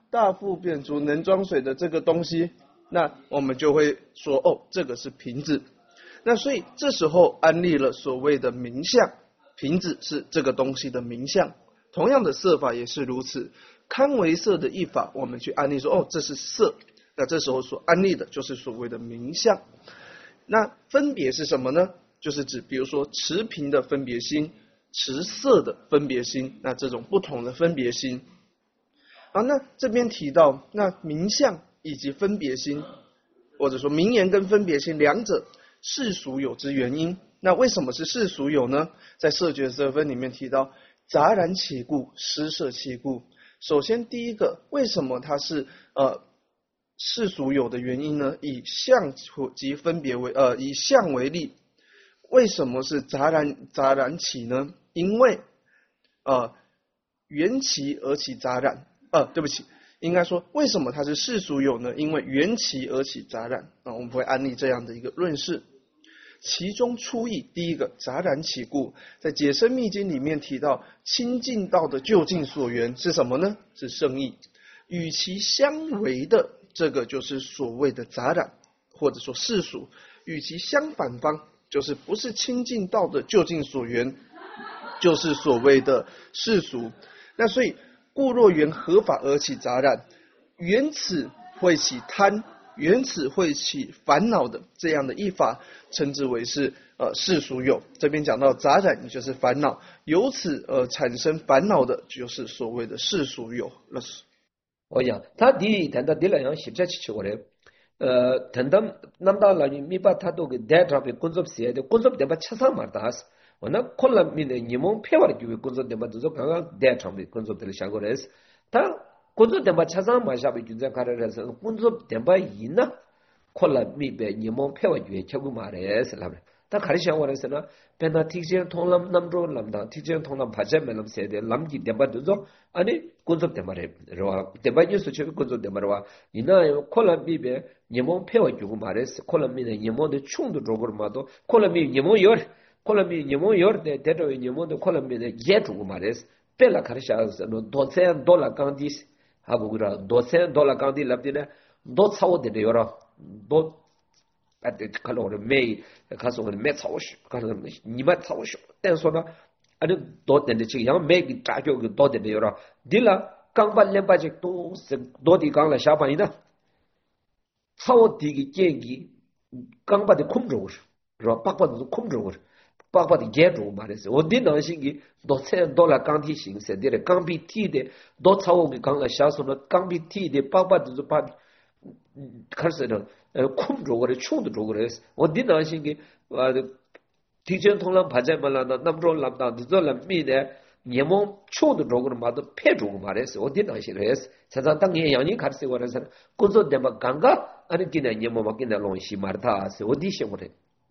Speaker 1: 大腹便足能装水的这个东西，那我们就会说哦，这个是瓶子。那所以这时候安立了所谓的名相，瓶子是这个东西的名相。同样的色法也是如此，堪为色的一法，我们去安立说哦，这是色。那这时候所安立的就是所谓的名相。那分别是什么呢？就是指比如说持瓶的分别心，持色的分别心，那这种不同的分别心。好，那这边提到那名相以及分别心，或者说名言跟分别心两者世俗有之原因。那为什么是世俗有呢？在色觉色分里面提到杂然其故，施设其故。首先第一个，为什么它是呃世俗有的原因呢？以相及分别为呃以相为例，为什么是杂然杂然起呢？因为呃缘起而起杂染。呃对不起，应该说为什么它是世俗有呢？因为缘起而起杂染。啊，我们会安立这样的一个论事。其中初义，第一个杂然起故，在解深密经里面提到清净道的究竟所缘是什么呢？是圣义。与其相违的，这个就是所谓的杂染，或者说世俗。与其相反方，就是不是清净道的究竟所缘，就是所谓的世俗。那所以故若缘合法而起杂染，缘此会起贪，缘此会起烦恼的这样的一法，称之为是呃世俗有。这边讲到杂染，也就是烦恼，由此而产生烦恼的，就是所谓的世俗有。
Speaker 2: 我讲他第谈到第两样实在起过来，呃，谈到那么大你米把他都给带上被工作写的，工作点把吃上嘛打死。我那可能面的你们配合的就工作点把就是刚刚带上被工作的下过来是，他工作点把吃上嘛下被就在看的是工作点把赢呢，可能面被你们配合就吃过嘛的是了。他看想我的是呢，变他提前同了那么多那么大，提前同了拍摄没那么些的，那么几点把就说，啊你工作点把的是吧？点把就是去工作点把的话，你那可能面被你们配合就过嘛的是，可能面的你们的冲突着过嘛都，可能面你们有。可能面你们有的带着你们的可能面的也做嘛的是，别了看下是那多钱多了港币，还不过多钱多了港币那边呢，多超的有了，多。啊，这可能我的没，可是我的没操守，可能你们操守，但是说呢，啊，这多点的这样没给炸掉个多点的有了，对了，刚把两百只都是多的刚来下半夜的，超低的建议，刚把的空着是，是吧？八百都是空着是。八百的建筑嘛的是，我的那些个多钱多了钢铁形式的，钢笔体的多超我给刚来下说了，钢笔体的八百都是把，嗯，开始的呃空着我的穷的着我的是，我的那些个呃提前同人拍在嘛了，那那么着那那这了米的，你们穷的着我的嘛都配着我嘛的是，我的那些个是，常常当年让你看是我的是，工作的嘛刚刚，俺的今年你们嘛今年东西嘛的他是我的想我的。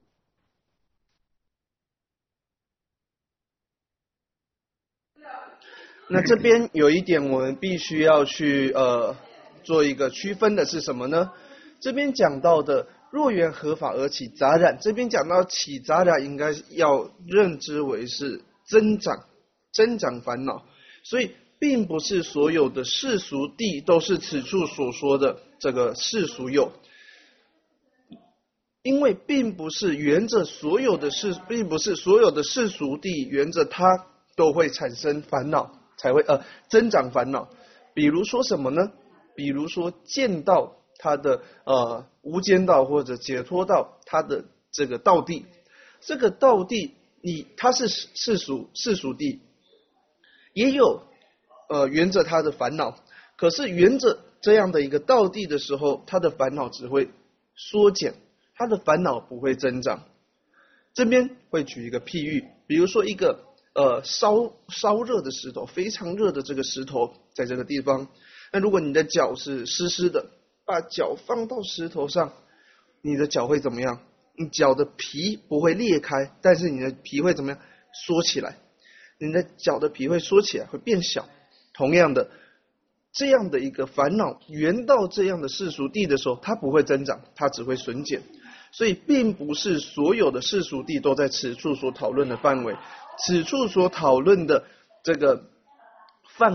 Speaker 1: 那这边有一点我们必须要去呃做一个区分的是什么呢？这边讲到的若缘合法而起杂染，这边讲到起杂染应该要认知为是增长增长烦恼，所以并不是所有的世俗谛都是此处所说的这个世俗有，因为并不是沿着所有的世，并不是所有的世俗谛沿着它都会产生烦恼。才会呃增长烦恼，比如说什么呢？比如说见到他的呃无间道或者解脱道，他的这个道谛，这个道谛你它是世俗世俗谛，也有呃缘着他的烦恼，可是缘着这样的一个道谛的时候，他的烦恼只会缩减，他的烦恼不会增长。这边会举一个譬喻，比如说一个。呃，烧烧热的石头，非常热的这个石头，在这个地方，那如果你的脚是湿湿的，把脚放到石头上，你的脚会怎么样？你脚的皮不会裂开，但是你的皮会怎么样？缩起来，你的脚的皮会缩起来，会变小。同样的，这样的一个烦恼，缘到这样的世俗谛的时候，它不会增长，它只会损减。所以，并不是所有的世俗谛都在此处所讨论的范围。此处所讨论的这个范围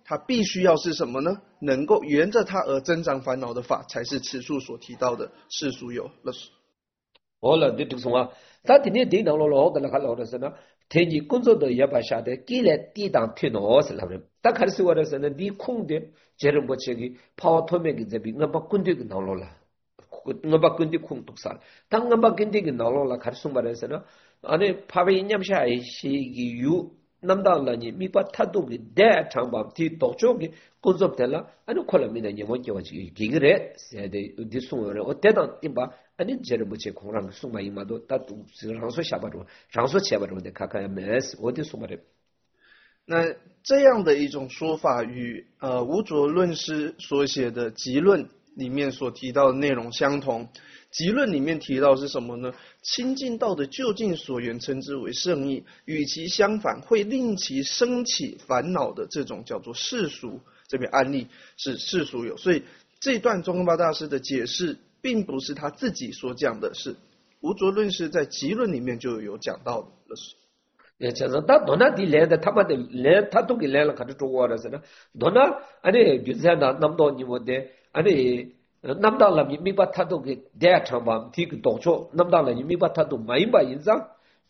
Speaker 1: 它必须要是什么呢？能够沿着它而增长烦恼的法，才是此处所提到的世俗有了。
Speaker 2: 好了，你读什么？他今天电脑老老的那个老的是呢，天气工作的也把下的，给了地当天脑是那个，他开始说的是呢，你空的，接着不去的，跑脱面给这边，我把工地给闹了了，我把工地空读啥了，当我把工地给闹了了，开始说嘛的是呢，啊，那怕被人家下一些有。남달라 니 미바 타도기 대 장밤 티 독쪽이 콘섭텔라 아니 콜라미나 니모 겨지 기그레 세데 디송어레 어때다 임바 아니 제르부체 공랑 송마 이마도 따도 장소 샤바로 장소 샤바로 데 카카야 메스 어디 송마레
Speaker 1: 那这样的一种说法与呃无着论师所写的集论里面所提到的内容相同。集论里面提到是什么呢？亲近道的究竟所缘称之为圣意，与其相反，会令其升起烦恼的这种叫做世俗。这边案例是世俗有，所以这段宗喀巴大师的解释，并不是他自己所讲的，是无着论师在集论里面就有讲到的。
Speaker 2: 也就是他多那地来的，他们的来，他都给来了，看着中国的是呢。多那，安尼就是那那么多你们的，安尼。남달라 미바타도 그 대창밤 티그 도초 남달라 미바타도 마이바 인상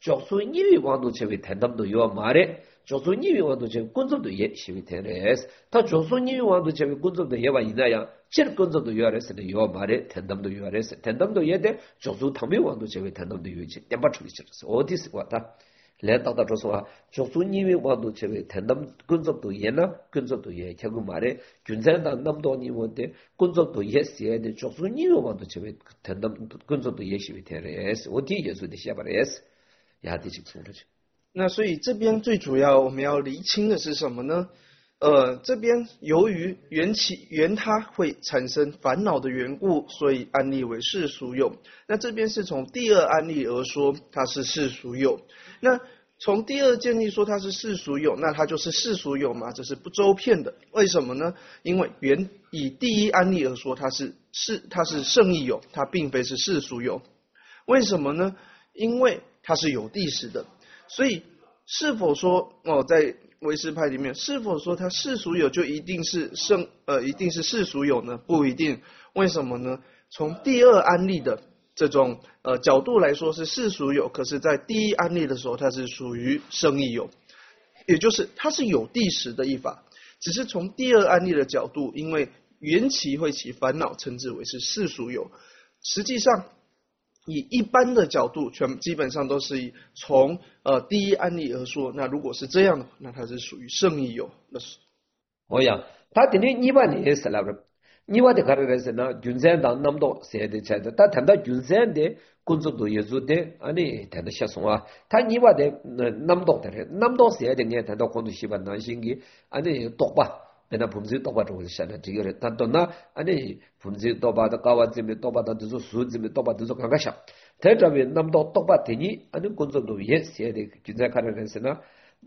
Speaker 2: 조수니위 왕도 제비 된담도 요 말에 조수니위 왕도 제비 군점도 예 시비 되레스 다 조수니위 왕도 제비 군점도 예바 이나야 칠 군점도 요레스네 요 말에 된담도 요레스 된담도 예데 조수 탐미 왕도 제비 된담도 요지 땜바处理 어디서 왔다 레다다 조수와 조수니위 왕도 제비 된담 군점도 예나 군점도 예 결국 말에 균산다 남도니 원데 군점도 예스에데 조수니위 왕도 제비 된담 군점도 예시비 되레스 어디 예수의 시아바레스 야디 직송르지
Speaker 1: 那所以这边最主要我们要厘清的是什么呢？呃，这边由于缘起缘它会产生烦恼的缘故，所以安立为世俗有。那这边是从第二安立而说它是世俗有。那从第二建立说它是世俗有，那它就是世俗有吗？这是不周遍的。为什么呢？因为原以第一安立而说它是是它是圣意有，它并非是世俗有。为什么呢？因为它是有地识的。所以是否说哦，在唯识派里面，是否说它世俗有就一定是圣呃一定是世俗有呢？不一定。为什么呢？从第二安立的这种呃角度来说是世俗有，可是在第一安立的时候它是属于圣意有，也就是它是有地识的一法，只是从第二安立的角度，因为缘起会起烦恼，称之为是世俗有。实际上以一般的角度，全基本上都是以从呃第一案例而说。那如果是这样的话，那它是属于圣意有。那是。
Speaker 2: 哦呀，他今天你把你也是了不？你把的看的是呢，军山当那么多谁的才的？他谈到军山的工作都也做的，啊你谈到些什么？他你把的那那么多的人，那么多谁的呢？谈到工作西班牙新的，啊你多吧？那분지 똑바 좀 시작해 지금 단도나 아니 분지 똑바도 까와지면 똑바도 저 수지면 똑바도 저 강가샤 대답이 남도 똑바 되니 아니 군소도 예스에 기자카르는스나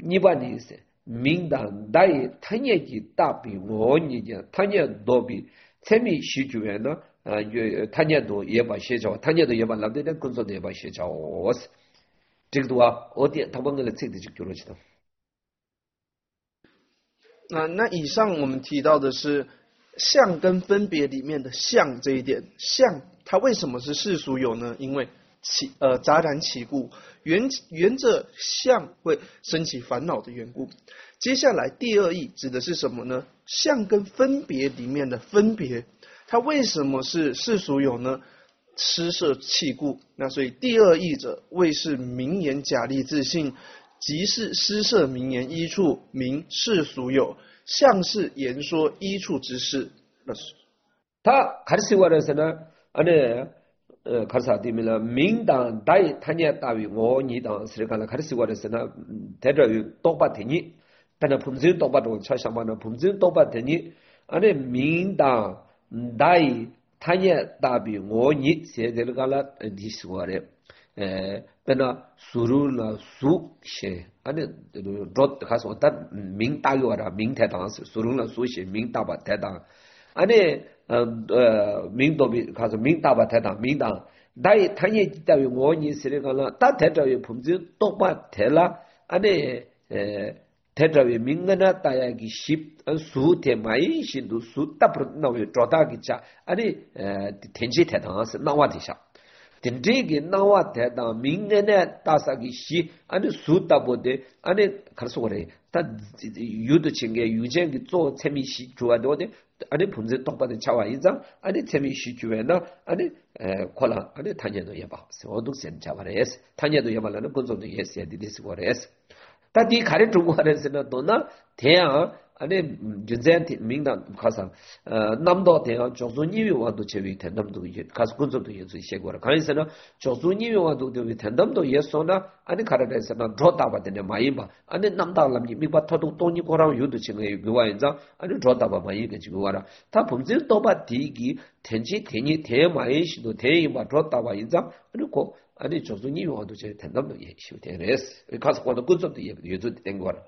Speaker 2: 니바니스 민당 다이 타녀기 답이 뭐니냐 타녀 도비 재미 시주에나 타녀도 예바 시죠 타녀도 예바 남대는 군소도 예바 시죠 지금도와 어디 당방을 책도 지켜로지도
Speaker 1: 那那以上我们提到的是相跟分别里面的相这一点，相它为什么是世俗有呢？因为起呃杂然起故，缘缘着相会生起烦恼的缘故。接下来第二义指的是什么呢？相跟分别里面的分别，它为什么是世俗有呢？施设气故。那所以第二义者谓是名言假立自信。即是施设名言依处名世俗有，相是言说依处之事。
Speaker 2: 他가르치고서는 안에 가르사디밀라 민당 다이 타냐 따위 오니당 스르간라 가르치고서는 대저유 똑바되니 다나 품질 똑바도 차샤마나 품질 똑바되니 안에 민당 다이 타냐 따위 오니 세들간라 디스와레 에 베나 수루나 수셰 아니 롯 가서 어떤 민다요라 민대당스 수루나 수셰 민다바 대당 아니 어 민도비 가서 민다바 대당 민당 나이 당에 있다위 원이 쓰레가나 다 대저의 품질 똑바 대라 아니 에 대자위 민간나 따야기 십 수대 마이 신도 수 따브르 나위 조다기자 아니 텐지 대당스 나와디샤 텐지기 나와 대당 민간나 따사기 시 아니 수 따보데 아니 가서 그래 다 유도 징게 유쟁기 조 재미시 좋아도데 아니 분제 똑바로 차와 이장 아니 재미시 주에나 아니 콜라 아니 타녀도 예봐 어둑 센 자바레스 타녀도 예발라는 건조도 예스야 디디스 거레스 다디 가르 중국에서는 또나 대야 아니 준젠티 민당 가서 남도 대야 조선이위 와도 제위 된담도 가서 군소도 예수 시고라 가에서는 조선이위 와도 되위 된담도 예소나 아니 가르에서는 조다바데 마이바 아니 남다람이 미바 터도 돈이 거랑 유도 징의 그와인자 아니 조다바 마이 가지고 와라 다 범죄 또바 디기 텐지 텐이 대마이시도 대이바 조다바 인자 그리고 아니 조선이 와도 제 된다면 예시오 되네스 가서 거도 군소도 예 유도 된 거라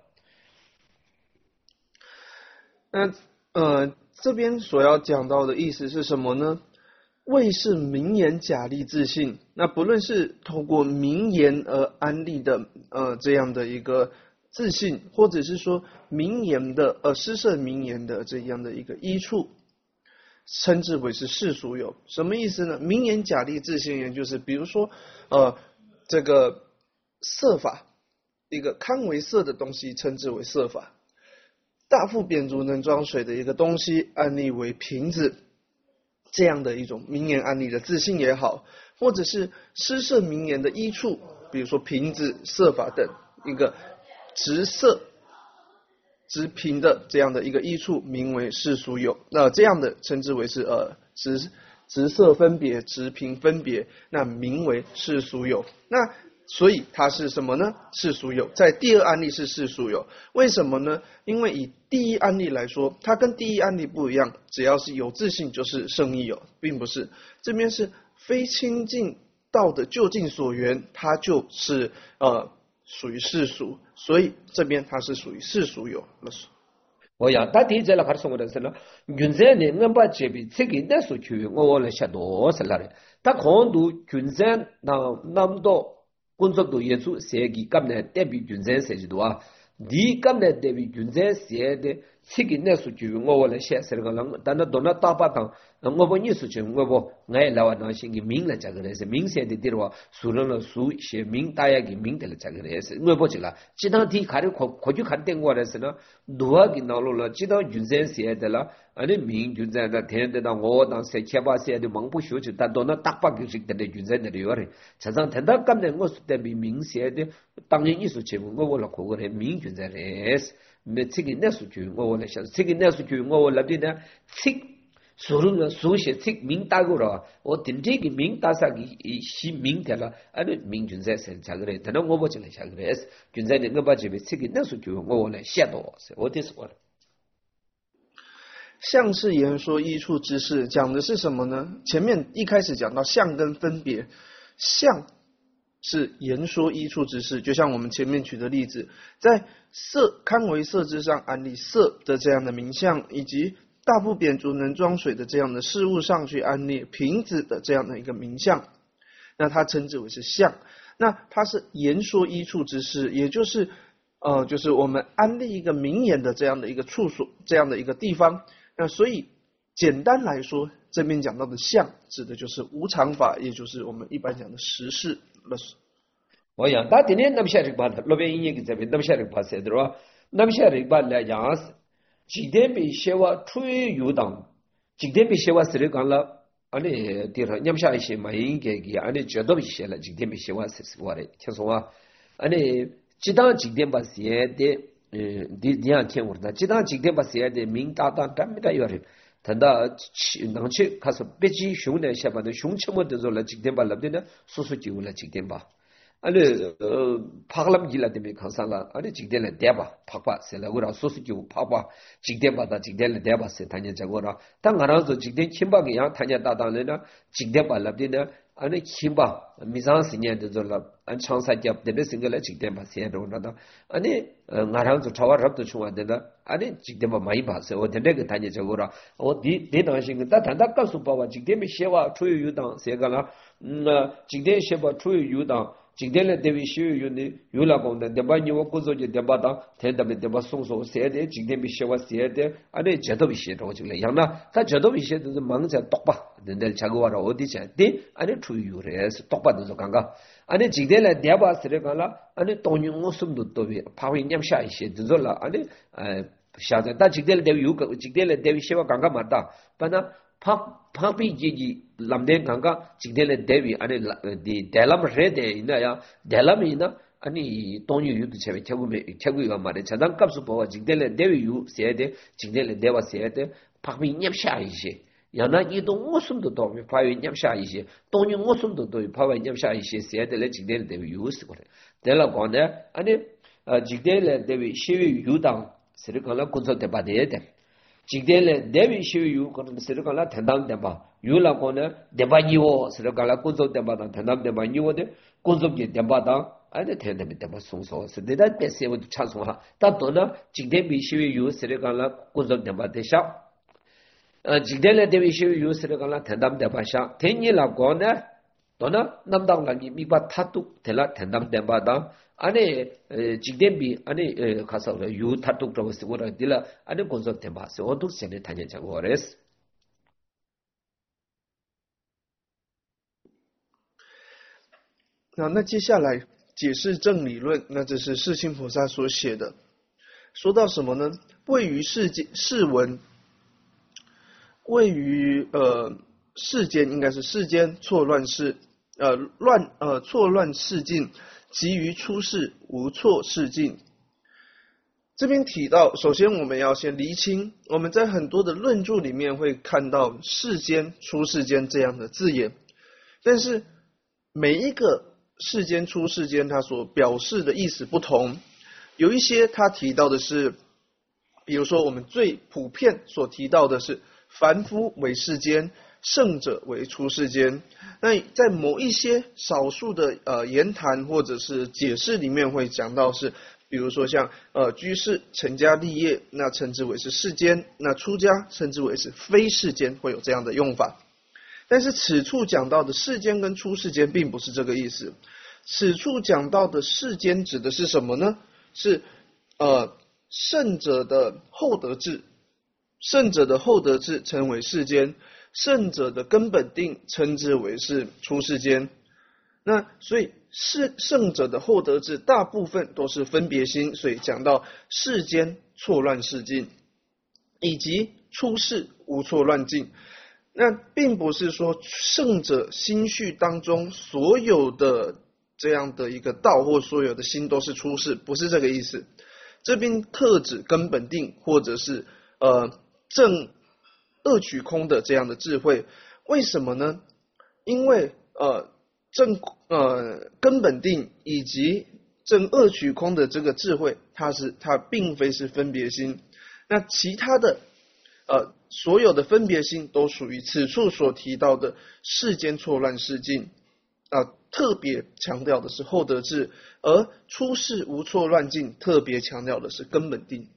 Speaker 1: 那呃，这边所要讲到的意思是什么呢？魏氏名言假立自信，那不论是透过名言而安立的呃这样的一个自信，或者是说名言的呃诗社名言的这样的一个依处，称之为是世俗有。什么意思呢？名言假立自信，也就是比如说呃这个色法，一个堪为色的东西称之为色法。大腹扁足能装水的一个东西安立为瓶子，这样的一种名言安立的自信也好，或者是诗社名言的依处，比如说瓶子、色法等一个直色、直瓶的这样的一个依处，名为世俗有。那这样的称之为是呃直直色分别、直瓶分别，那名为世俗有。那所以它是什么呢？世俗有。在第二案例是世俗有，为什么呢？因为以第一案例来说，它跟第一案例不一样，只要是有自信就是圣意有，并不是。这边是非亲近道的就近所缘，它就是呃属于世俗，所以这边它是属于世俗有。
Speaker 2: 我呀，他第一节了，还是我的是呢。军山呢，我把这边这个那所去，我我来下多是了的。他看到军山那那么多。工作都也做，设计今年代表军山设计多啊，你今年代表军山写的这个那数据，我来写是个人，但那到那大把当，我把你数据，我把俺老万那些个名来这个来是名写的地方，数人了数写名大家个名的了这个来是，我不知道，这当天看的可可就看电话来是呢，多个闹了了，这当军山写的了。啊，你名军山的天的当我当谁七八岁的忙不学去，但到那大把就是在那军山那里有人，常常听到今年我是代表名写的，当然艺术节目我我来看过来名军山的，那这个那数据我我来想，这个那数据我我那边呢，这所有的书写这名打过了，我听这个名打上一些名的了，啊，那名军山是这个嘞，但是我不进来这个嘞，军山的我把这边这个那数据我我来写到，我这是我的。
Speaker 1: 相是言说依处之事，讲的是什么呢？前面一开始讲到相跟分别，相是言说依处之事，就像我们前面举的例子，在色堪为色之上安立色的这样的名相，以及大腹扁足能装水的这样的事物上去安立瓶子的这样的一个名相，那它称之为是相。那它是言说依处之事，也就是呃，就是我们安立一个名言的这样的一个处所，这样的一个地方。那所以简单来说，这边讲到的相指的就是无常法，也就是我们一般讲的实事了。
Speaker 2: 我讲，他今天那么下这个吧，那边音乐给这边那么下这个吧，是的吧？那么下这个吧来讲是，今天被写完出于有党，今天被写完是的讲了，俺的地方那么下一些嘛应该给俺的绝对被写了，今天被写完是是我的，听说啊，俺的这当今天把写的。嗯，你你样听我的，这当今天把写的名大当干没得有人，等到能去开始别去熊呢，下把那熊吃么的时候了，今天把那边呢，叔叔就了今天吧，俺的呃拍了米了都没看上了，俺的今天来带吧，拍吧，是了我让叔叔就拍吧，今天把他今天来带吧，是他家讲过了，但俺那时候今天亲爸个样，他家大当人呢，今天把那边呢。俺那亲吧，没上十年的时候了，俺长沙家的那生个来今天吧，现在我那到，俺那呃，俺上就超话差不多出完的了，俺那今天吧买一把是，我听那个他家讲过了，我第第当心个，但谈他告诉爸爸，今天没写话出于有当，谁个了？嗯，今天写吧出于有当， 직대래 대비 시유유니 유라공데 대바니고 고조지 대바다 대답에 대바 송소 세대 직대비 시와 세대 아니 제도비 시도 지금 양나 다 제도비 시도 망자 똑바 늘 자고와라 어디지 아니 투유레스 똑바도 간가 아니 직대래 대바스를 가라 아니 동용고 숨도 또비 파위 냠샤 이시 들라 아니 샤자 다 직대래 대비 유 직대래 대비 시와 간가 맞다 바나 팍 팍비지지 람데 강가 직델레 데비 아니 디 델람 레데 이나야 델람이나 아니 돈유 유도 제베 제구메 제구가 말에 자단 값수 보와 직델레 데비 유 세데 직델레 데와 세데 팍비 냠샤 이시 야나 이동 무슨도 도미 파위 냠샤 이시 돈유 무슨도 도 파위 냠샤 이시 세데레 직델레 데비 유스 거래 델라 건데 아니 직델레 데비 시위 유당 스르컬라 콘솔 데바데데 직대래 대비 시유 거는 스르kal라 단담 대바 유라 거는 대바니오 스르kal라 콘솔 대바다 단담 대바니오데 콘솔게 대바다 아니 대담 대바 송소 스데다 베세고 차송하 다도나 직대비 시유 스르kal라 콘솔 대바데샤 직대래 대비 시유 스르kal라 단담 대바샤 텐니라 거는 도나 남당랑이 미바 타뚝 델라 단담 대바다 아니 직대비 아니 가서 유 타뚝 들어서고라 딜라 아니 콘솔 대바스 어둑 전에 다녀자고 그랬어.
Speaker 1: 那那接下来解释正理论，那这是世亲菩萨所写的。说到什么呢？位于世间世文，位于呃世间应该是世间错乱世呃乱呃错乱世境。急于出世无错世境。这边提到，首先我们要先厘清，我们在很多的论著里面会看到世间、出世间这样的字眼，但是每一个世间、出世间它所表示的意思不同，有一些他提到的是，比如说我们最普遍所提到的是凡夫为世间，圣者为出世间。那在某一些少数的呃言谈或者是解释里面会讲到是，比如说像呃居士成家立业，那称之为是世间；那出家称之为是非世间，会有这样的用法。但是此处讲到的世间跟出世间并不是这个意思。此处讲到的世间指的是什么呢？是呃圣者的厚德智，圣者的厚德智称为世间。圣者的根本定称之为是出世间。那所以是圣者的厚德智大部分都是分别心，所以讲到世间错乱世境，以及出世无错乱境。那并不是说圣者心绪当中所有的这样的一个道或所有的心都是出世，不是这个意思。这边特指根本定或者是呃正二取空的这样的智慧。为什么呢？因为呃正呃根本定以及正二取空的这个智慧，它是它并非是分别心。那其他的呃所有的分别心都属于此处所提到的世间错乱世境啊、呃，特别强调的是厚德智，而出世无错乱境特别强调的是根本定。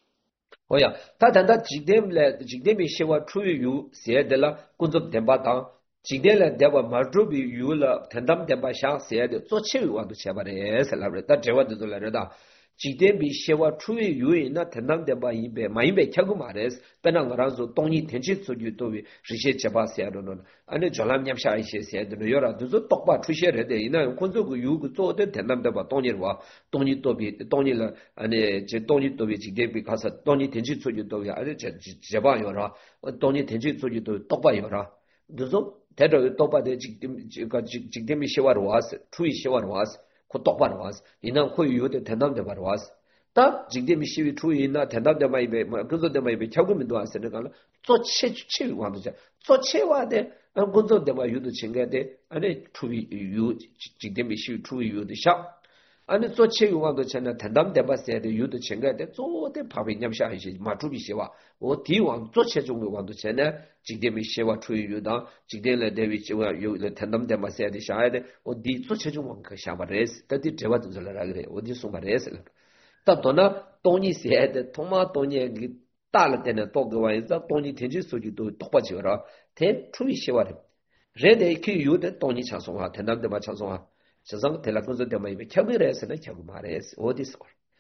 Speaker 2: 오야 다단다 직대밀레 직대미 시와 추유 세데라 군족 덴바당 직대레 데바 마르비 유라 텐담 덴바 샤 세데 조치위 와도 제바레 살라브레 다 제와도 돌라르다 직대미 시와 추유 유이나 텐담 덴바 이베 마이베 캬고 마레스 베나가라조 동이 텐치 소주 도비 리셰 제바 세야로는 아니 졸람 냠샤 이셰 세데노 요라 두조 똑바 추셰레데 이나 군족 유고 조데 텐담 덴바 동이와 동이 도비 동이라 아니 제 동이 도비 직대비 가서 동이 텐치 소주 도비 아니 제 제바 요라 동이 텐치 소주 도 똑바 요라 두조 대로 똑바데 직대 직대미 시와로 와스 추이 시와로 와스 그 똑바로 와스 이나 코이 요데 텐담 덴바로 와스 다 직대미 시위 추이나 텐담 덴바이베 그거 덴바이베 캬고민도 와스는 가 조체 주체 와도자 조체와데 군조 덴바 유도 칭게데 아니 추이 유 직대미 시위 추이 유도 샤 아니 조체 유와도 전에 텐담 덴바세데 유도 칭게데 조데 파비 냠샤 이시 마투비 시와 오 디왕 조체 종교 왕도 전에 직대미 시와 추이 유다 직대레 데비 시와 유 텐담 덴바세데 샤야데 오 디 조체 종왕 그 샤바레스 다디 제와도 절라라 그래 어디 소마레스 다도나 돈이 세데 토마 돈이 다를 때는 또 그와에서 돈이 된지 소지도 똑바지어라 대 추이 시와래 레데 키 유데 돈이 차송화 텐담 덴바 차송화 세상 대라 군소 때문에 켜그래서는 켜고 말해서 어디서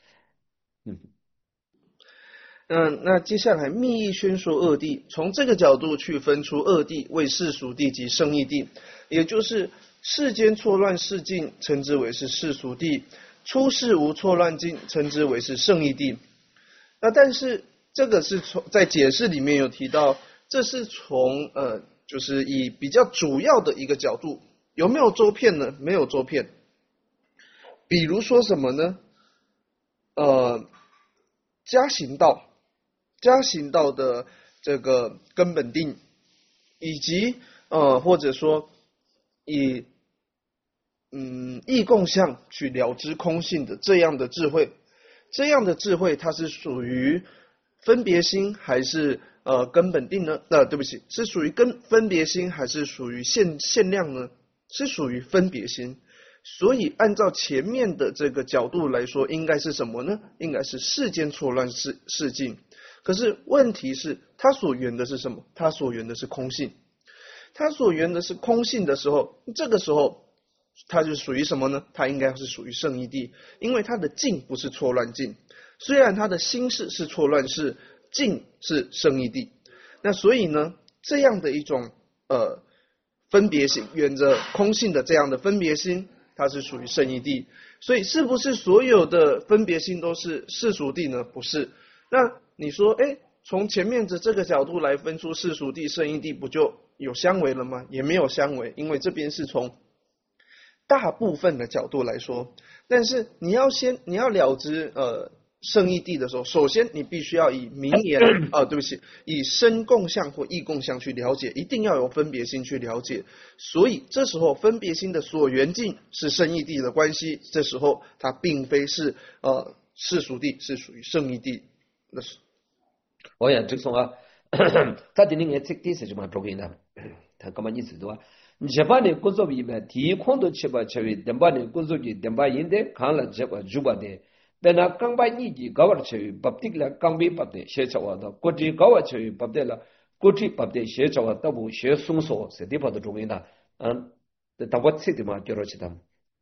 Speaker 2: 음
Speaker 1: 嗯，那接下来密意宣说二谛，从这个角度去分出二谛为世俗谛及圣义谛，也就是世间错乱世境称之为是世俗谛，出世无错乱境称之为是圣义谛。那但是这个是从在解释里面有提到，这是从呃就是以比较主要的一个角度，有没有周遍呢？没有周遍。比如说什么呢？呃，加行道。加行道的这个根本定，以及呃或者说以嗯义共相去了知空性的这样的智慧，这样的智慧它是属于分别心还是呃根本定呢？呃对不起，是属于根分别心还是属于限限量呢？是属于分别心。所以按照前面的这个角度来说，应该是什么呢？应该是世间错乱世世境。可是问题是，它所缘的是什么？它所缘的是空性。它所缘的是空性的时候，这个时候它就属于什么呢？它应该是属于圣义谛，因为它的境不是错乱境，虽然它的心事是错乱事，境是圣义谛。那所以呢，这样的一种呃分别心，缘着空性的这样的分别心，它是属于圣义谛。所以是不是所有的分别心都是世俗谛呢？不是。那你说，哎，从前面的这个角度来分出世俗谛、圣义谛，不就有相违了吗？也没有相违，因为这边是从大部分的角度来说。但是你要先你要了知呃圣义谛的时候，首先你必须要以名言啊、呃，对不起，以身共相或义共相去了解，一定要有分别心去了解。所以这时候分别心的所缘境是圣义谛的关系，这时候它并非是呃世俗谛，是属于圣义谛。
Speaker 2: 我呀，这种啊，他的那个这这是什么表现呢？他干嘛意思的话？这把呢工作里面，第一空都七八七位，等把呢工作里等把人的看了这个主把的，但那刚把你的搞完七位，把这个刚被把的写出来的，过去搞完七位把的了，过去把的写出来，都不写松索，是地方的中间的，嗯，但我吃的嘛，叫做其他。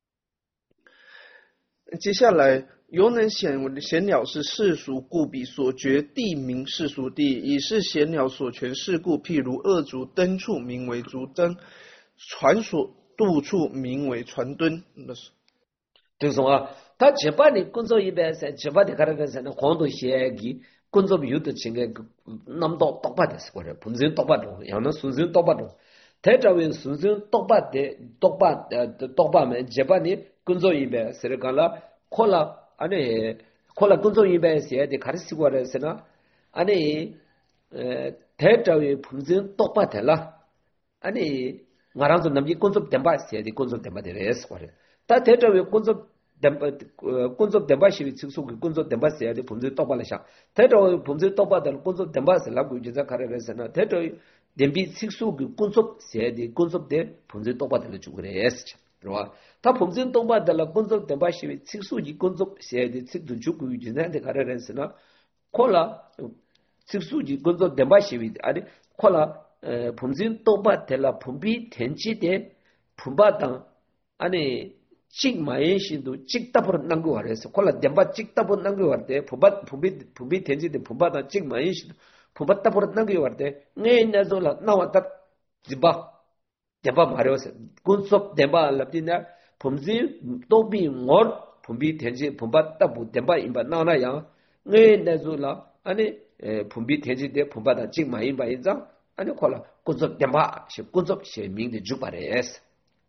Speaker 1: 接下来，犹能显显了是世俗故彼所觉地名世俗地，以是显了所权事故，譬如二足灯处名为足灯，船所渡处名为船墩。
Speaker 2: 就是说啊，他这把的工作一般是这把的看那个是那黄土写的工作有的情个那么多多把的是过来，本身多把种，让那顺身多把种，他这位顺身多把的多把呃多把们这把的工作一般是那个了，可了安尼可了工作一般写的开始过来是呢，安尼呃他这位本身多把的了，安尼我让说那么工作点把写的工作点把的来是过来，他他这位工作点把呃工作点把写的清楚个工作点把写的本身多把来想，他这本身多把的工作点把是那个就在看那个是呢，他这点比清楚个工作写的工作点本身多把的来就过来也是是吧？他本身多把的了工作点把写的清楚的工作写的清楚就过就在看那个是呢，可了清楚的工作点把写的啊的可了呃本身多把的了普遍天气的普把当啊呢。직 마인신도 찍다보는 난거 말해서 콜라 덴바 찍다보는 난거 말때 부바 부비 부비 텐지데 부바다 직 마인신도 부바다보는 난거 말때 네나도라 나왔다 지바 덴바 말해서 군섭 덴바 랍디나 범지 또비 뭘 범비 텐지 부바다 부 덴바 임바 나나야 네나도라 아니 범비 텐지데 부바다 직 마인바 인자 아니 콜라 군섭 덴바 시 군섭 시 명의 주바레스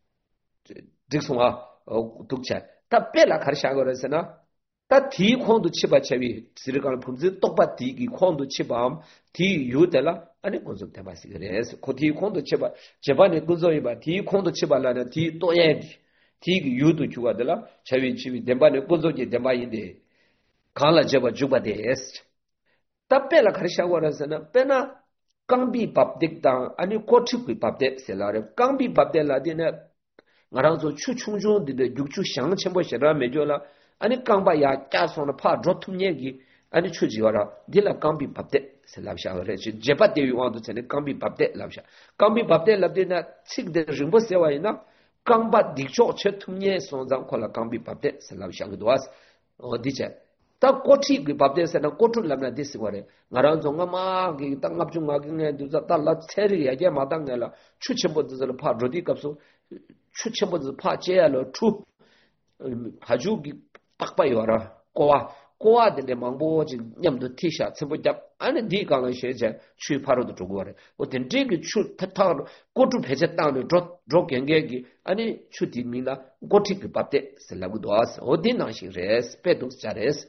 Speaker 2: 즉송아 어 독자 다 빼라 가르쳐 거라서나 다 뒤콩도 치바 채비 들어가는 품질 똑바 뒤기 콩도 치밤 뒤 유들라 아니 건설 대바시 그래서 그 뒤콩도 치바 제반에 건설이 봐 뒤콩도 치발라는 뒤 또에 뒤기 유도 주가들라 채비 치비 대반에 건설이 대바인데 강라 제바 주바데스 다 빼라 가르쳐 거라서나 빼나 강비 밥득당 아니 고치기 밥데 셀라레 강비 밥데라디네 나랑서 추충중인데 육축 상첨보写了 매줘라 아니 강바야 짜서는 파 드롭 얘기 아니 추지와라 딜라 강비 밥데 셀랍샤래 제바데 위원도 전에 강비 밥데 랍샤 강비 밥데 랍데나 칙데 징보세와이나 강바 딕쇼 최통예 손장 콜라 강비 밥데 살라 샹도아스 어디제 다 꼬치 그 밥데서는 꼬투 람나 디스거래 나랑 종가마 그 땅갑 중 마경에 두자 달라 체리 야게 마당내라 추첨버들 파 로디 값소 추첨버들 파 제야로 추 하주기 빡빠이 와라 꼬아 꼬아들의 망보지 냠도 티샤 츠보잡 안에 디강의 쉐제 취파로도 주고 와래 어떤这个 추 타타로 꼬투 배제 땅을 줘 줘 경계기 아니 추디미나 꼬티그 밥데 살라고도 와서 어디 나시 레스페도 자레스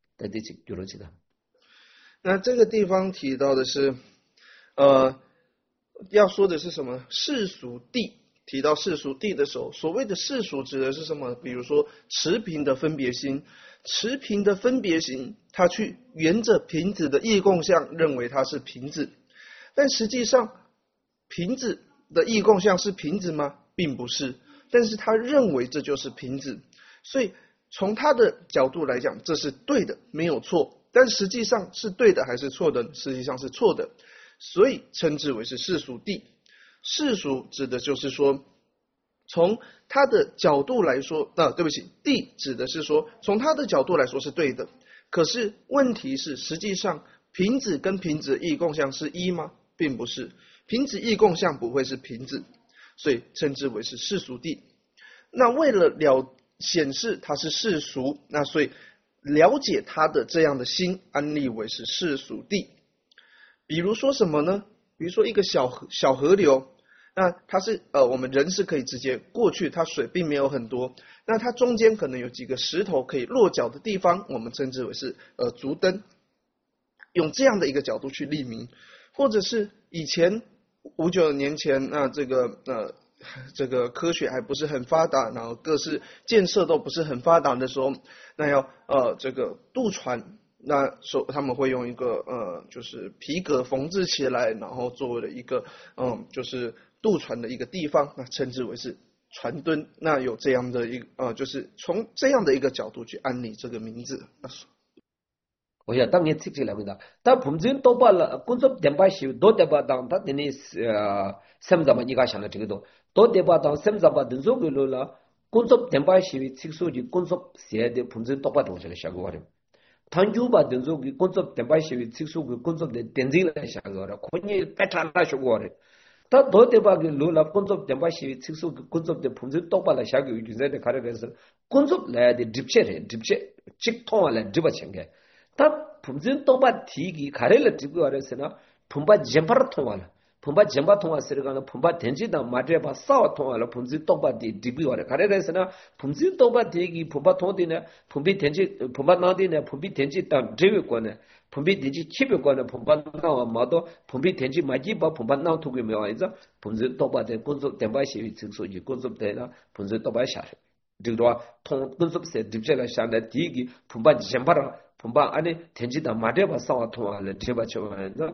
Speaker 2: 대디직 교로지다
Speaker 1: 那这个地方提到的是，呃，要说的是什么？世俗谛。提到世俗谛的时候，所谓的世俗指的是什么？比如说持平的分别心，持平的分别心，他去沿着瓶子的异共相，认为它是瓶子，但实际上瓶子的异共相是瓶子吗？并不是，但是他认为这就是瓶子，所以从他的角度来讲，这是对的，没有错。但实际上是对的还是错的？实际上是错的，所以称之为是世俗谛。世俗指的就是说，从他的角度来说，啊，对不起，谛指的是说，从他的角度来说是对的。可是问题是，实际上瓶子跟瓶子的异共相是一吗？并不是，瓶子异共相不会是瓶子，所以称之为是世俗谛。那为了了显示它是世俗，那所以了解他的这样的心，安立为是世俗谛。比如说什么呢？比如说一个小河小河流，那它是呃我们人是可以直接过去，它水并没有很多，那它中间可能有几个石头可以落脚的地方，我们称之为是呃足灯，用这样的一个角度去立名。或者是以前五九年前，那这个呃这个科学还不是很发达，然后各式建设都不是很发达的时候，那要呃这个渡船。那说他们会用一个呃，就是皮革缝制起来，然后作为了一个嗯，就是渡船的一个地方，那称之为是船墩。那有这样的一个呃，就是从这样的一个角度去安立这个名字。
Speaker 2: 我要当年自己来回答，但ผมจึงตอบ了工作点把修多点把当他的呢呃三十八你刚想的这个多多点把当三十八的做个了工作点把修技术的工作写的ผมจึงตอบ到这个效果的。tanjuba denzo ki concept temba shewi tsiksu ki concept de tenzing la shagora khonye petra la shogore ta do deba ki lo la concept temba shewi tsiksu ki concept de phumzi tokpa la shagyo yu de khare ges concept la de dipche re dipche chik thong la diba chenge ta phumzi tokpa thi ki khare la dibu are sena phumba jempar thong la phumba jemba thong asir ga phumba tenji da matre ba saw thong la phumzi tokpa di dibu are khare ges na phumzi tokpa thi ki phumba thong di ne phumbi tenji phumba na di ne phumbi tenji ta drive ko ne phumbi tenji chibe ko ne phumba na ma do phumbi tenji ma ji ba phumba na thu ge me wa iza phumzi tokpa de konzo temba shi chi so ji konzo de na phumzi tokpa sha de do thong konzo se dipche la sha da di ki phumba jemba phumba ane tenji da matre ba saw thong la driba che wa na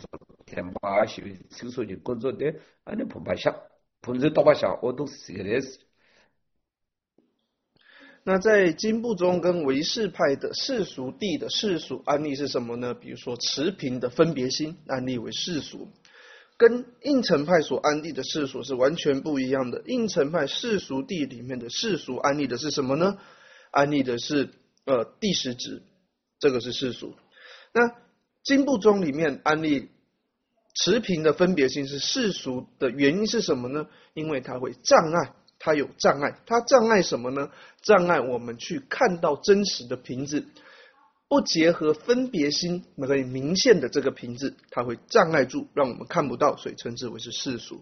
Speaker 2: temba shi chi so ji konzo de ane phumba sha phumzi tokpa sha o do serious。
Speaker 1: 那在经部中跟唯识派的世俗谛的世俗安立是什么呢？比如说持平的分别心安立为世俗，跟应成派所安立的世俗是完全不一样的。应成派世俗谛里面的世俗安立的是什么呢？安立的是呃第十执，这个是世俗。那经部中里面安立持平的分别心是世俗的原因是什么呢？因为它会障碍。它有障碍，它障碍什么呢？障碍我们去看到真实的瓶子，不结合分别心可以明现的这个瓶子，它会障碍住，让我们看不到，所以称之为是世俗。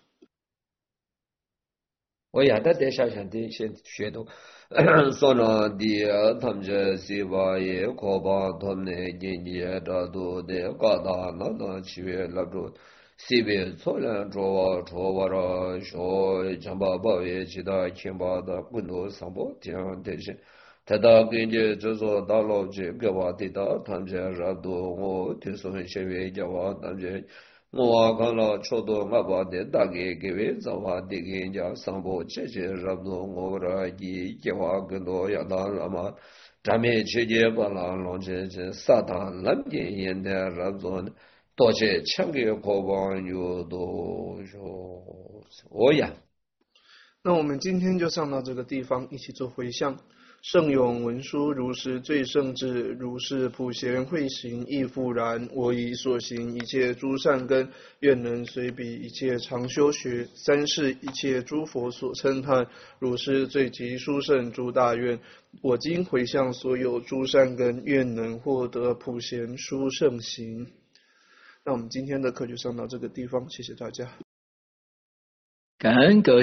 Speaker 2: 我也在想想的先学到，说呢，第二他们这西巴也可把他们的经济这都的搞大，那那七月那种。西北错了，说说我了，说讲把保卫其他全把的更多上报这样的些，他到跟着就说到了这个话题到他们这热度，我听说很些位讲话，他们这我看了超多我把的大概各位做话的给人家上报这些热度，我这一讲话更多要当了嘛，咱们直接把那弄这这撒旦冷点烟的热度。多谢强给国王有多说我呀。
Speaker 1: 那我们今天就上到这个地方，一起做回向。圣咏文殊，如是最圣智，如是普贤慧行，亦复然。我以所行一切诸善根，愿能随彼一切常修学。三世一切诸佛所称叹，如是最极殊胜诸大愿。我今回向所有诸善根，愿能获得普贤殊胜行。那我们今天的课就上到这个地方，谢谢大家。
Speaker 3: 感恩各位。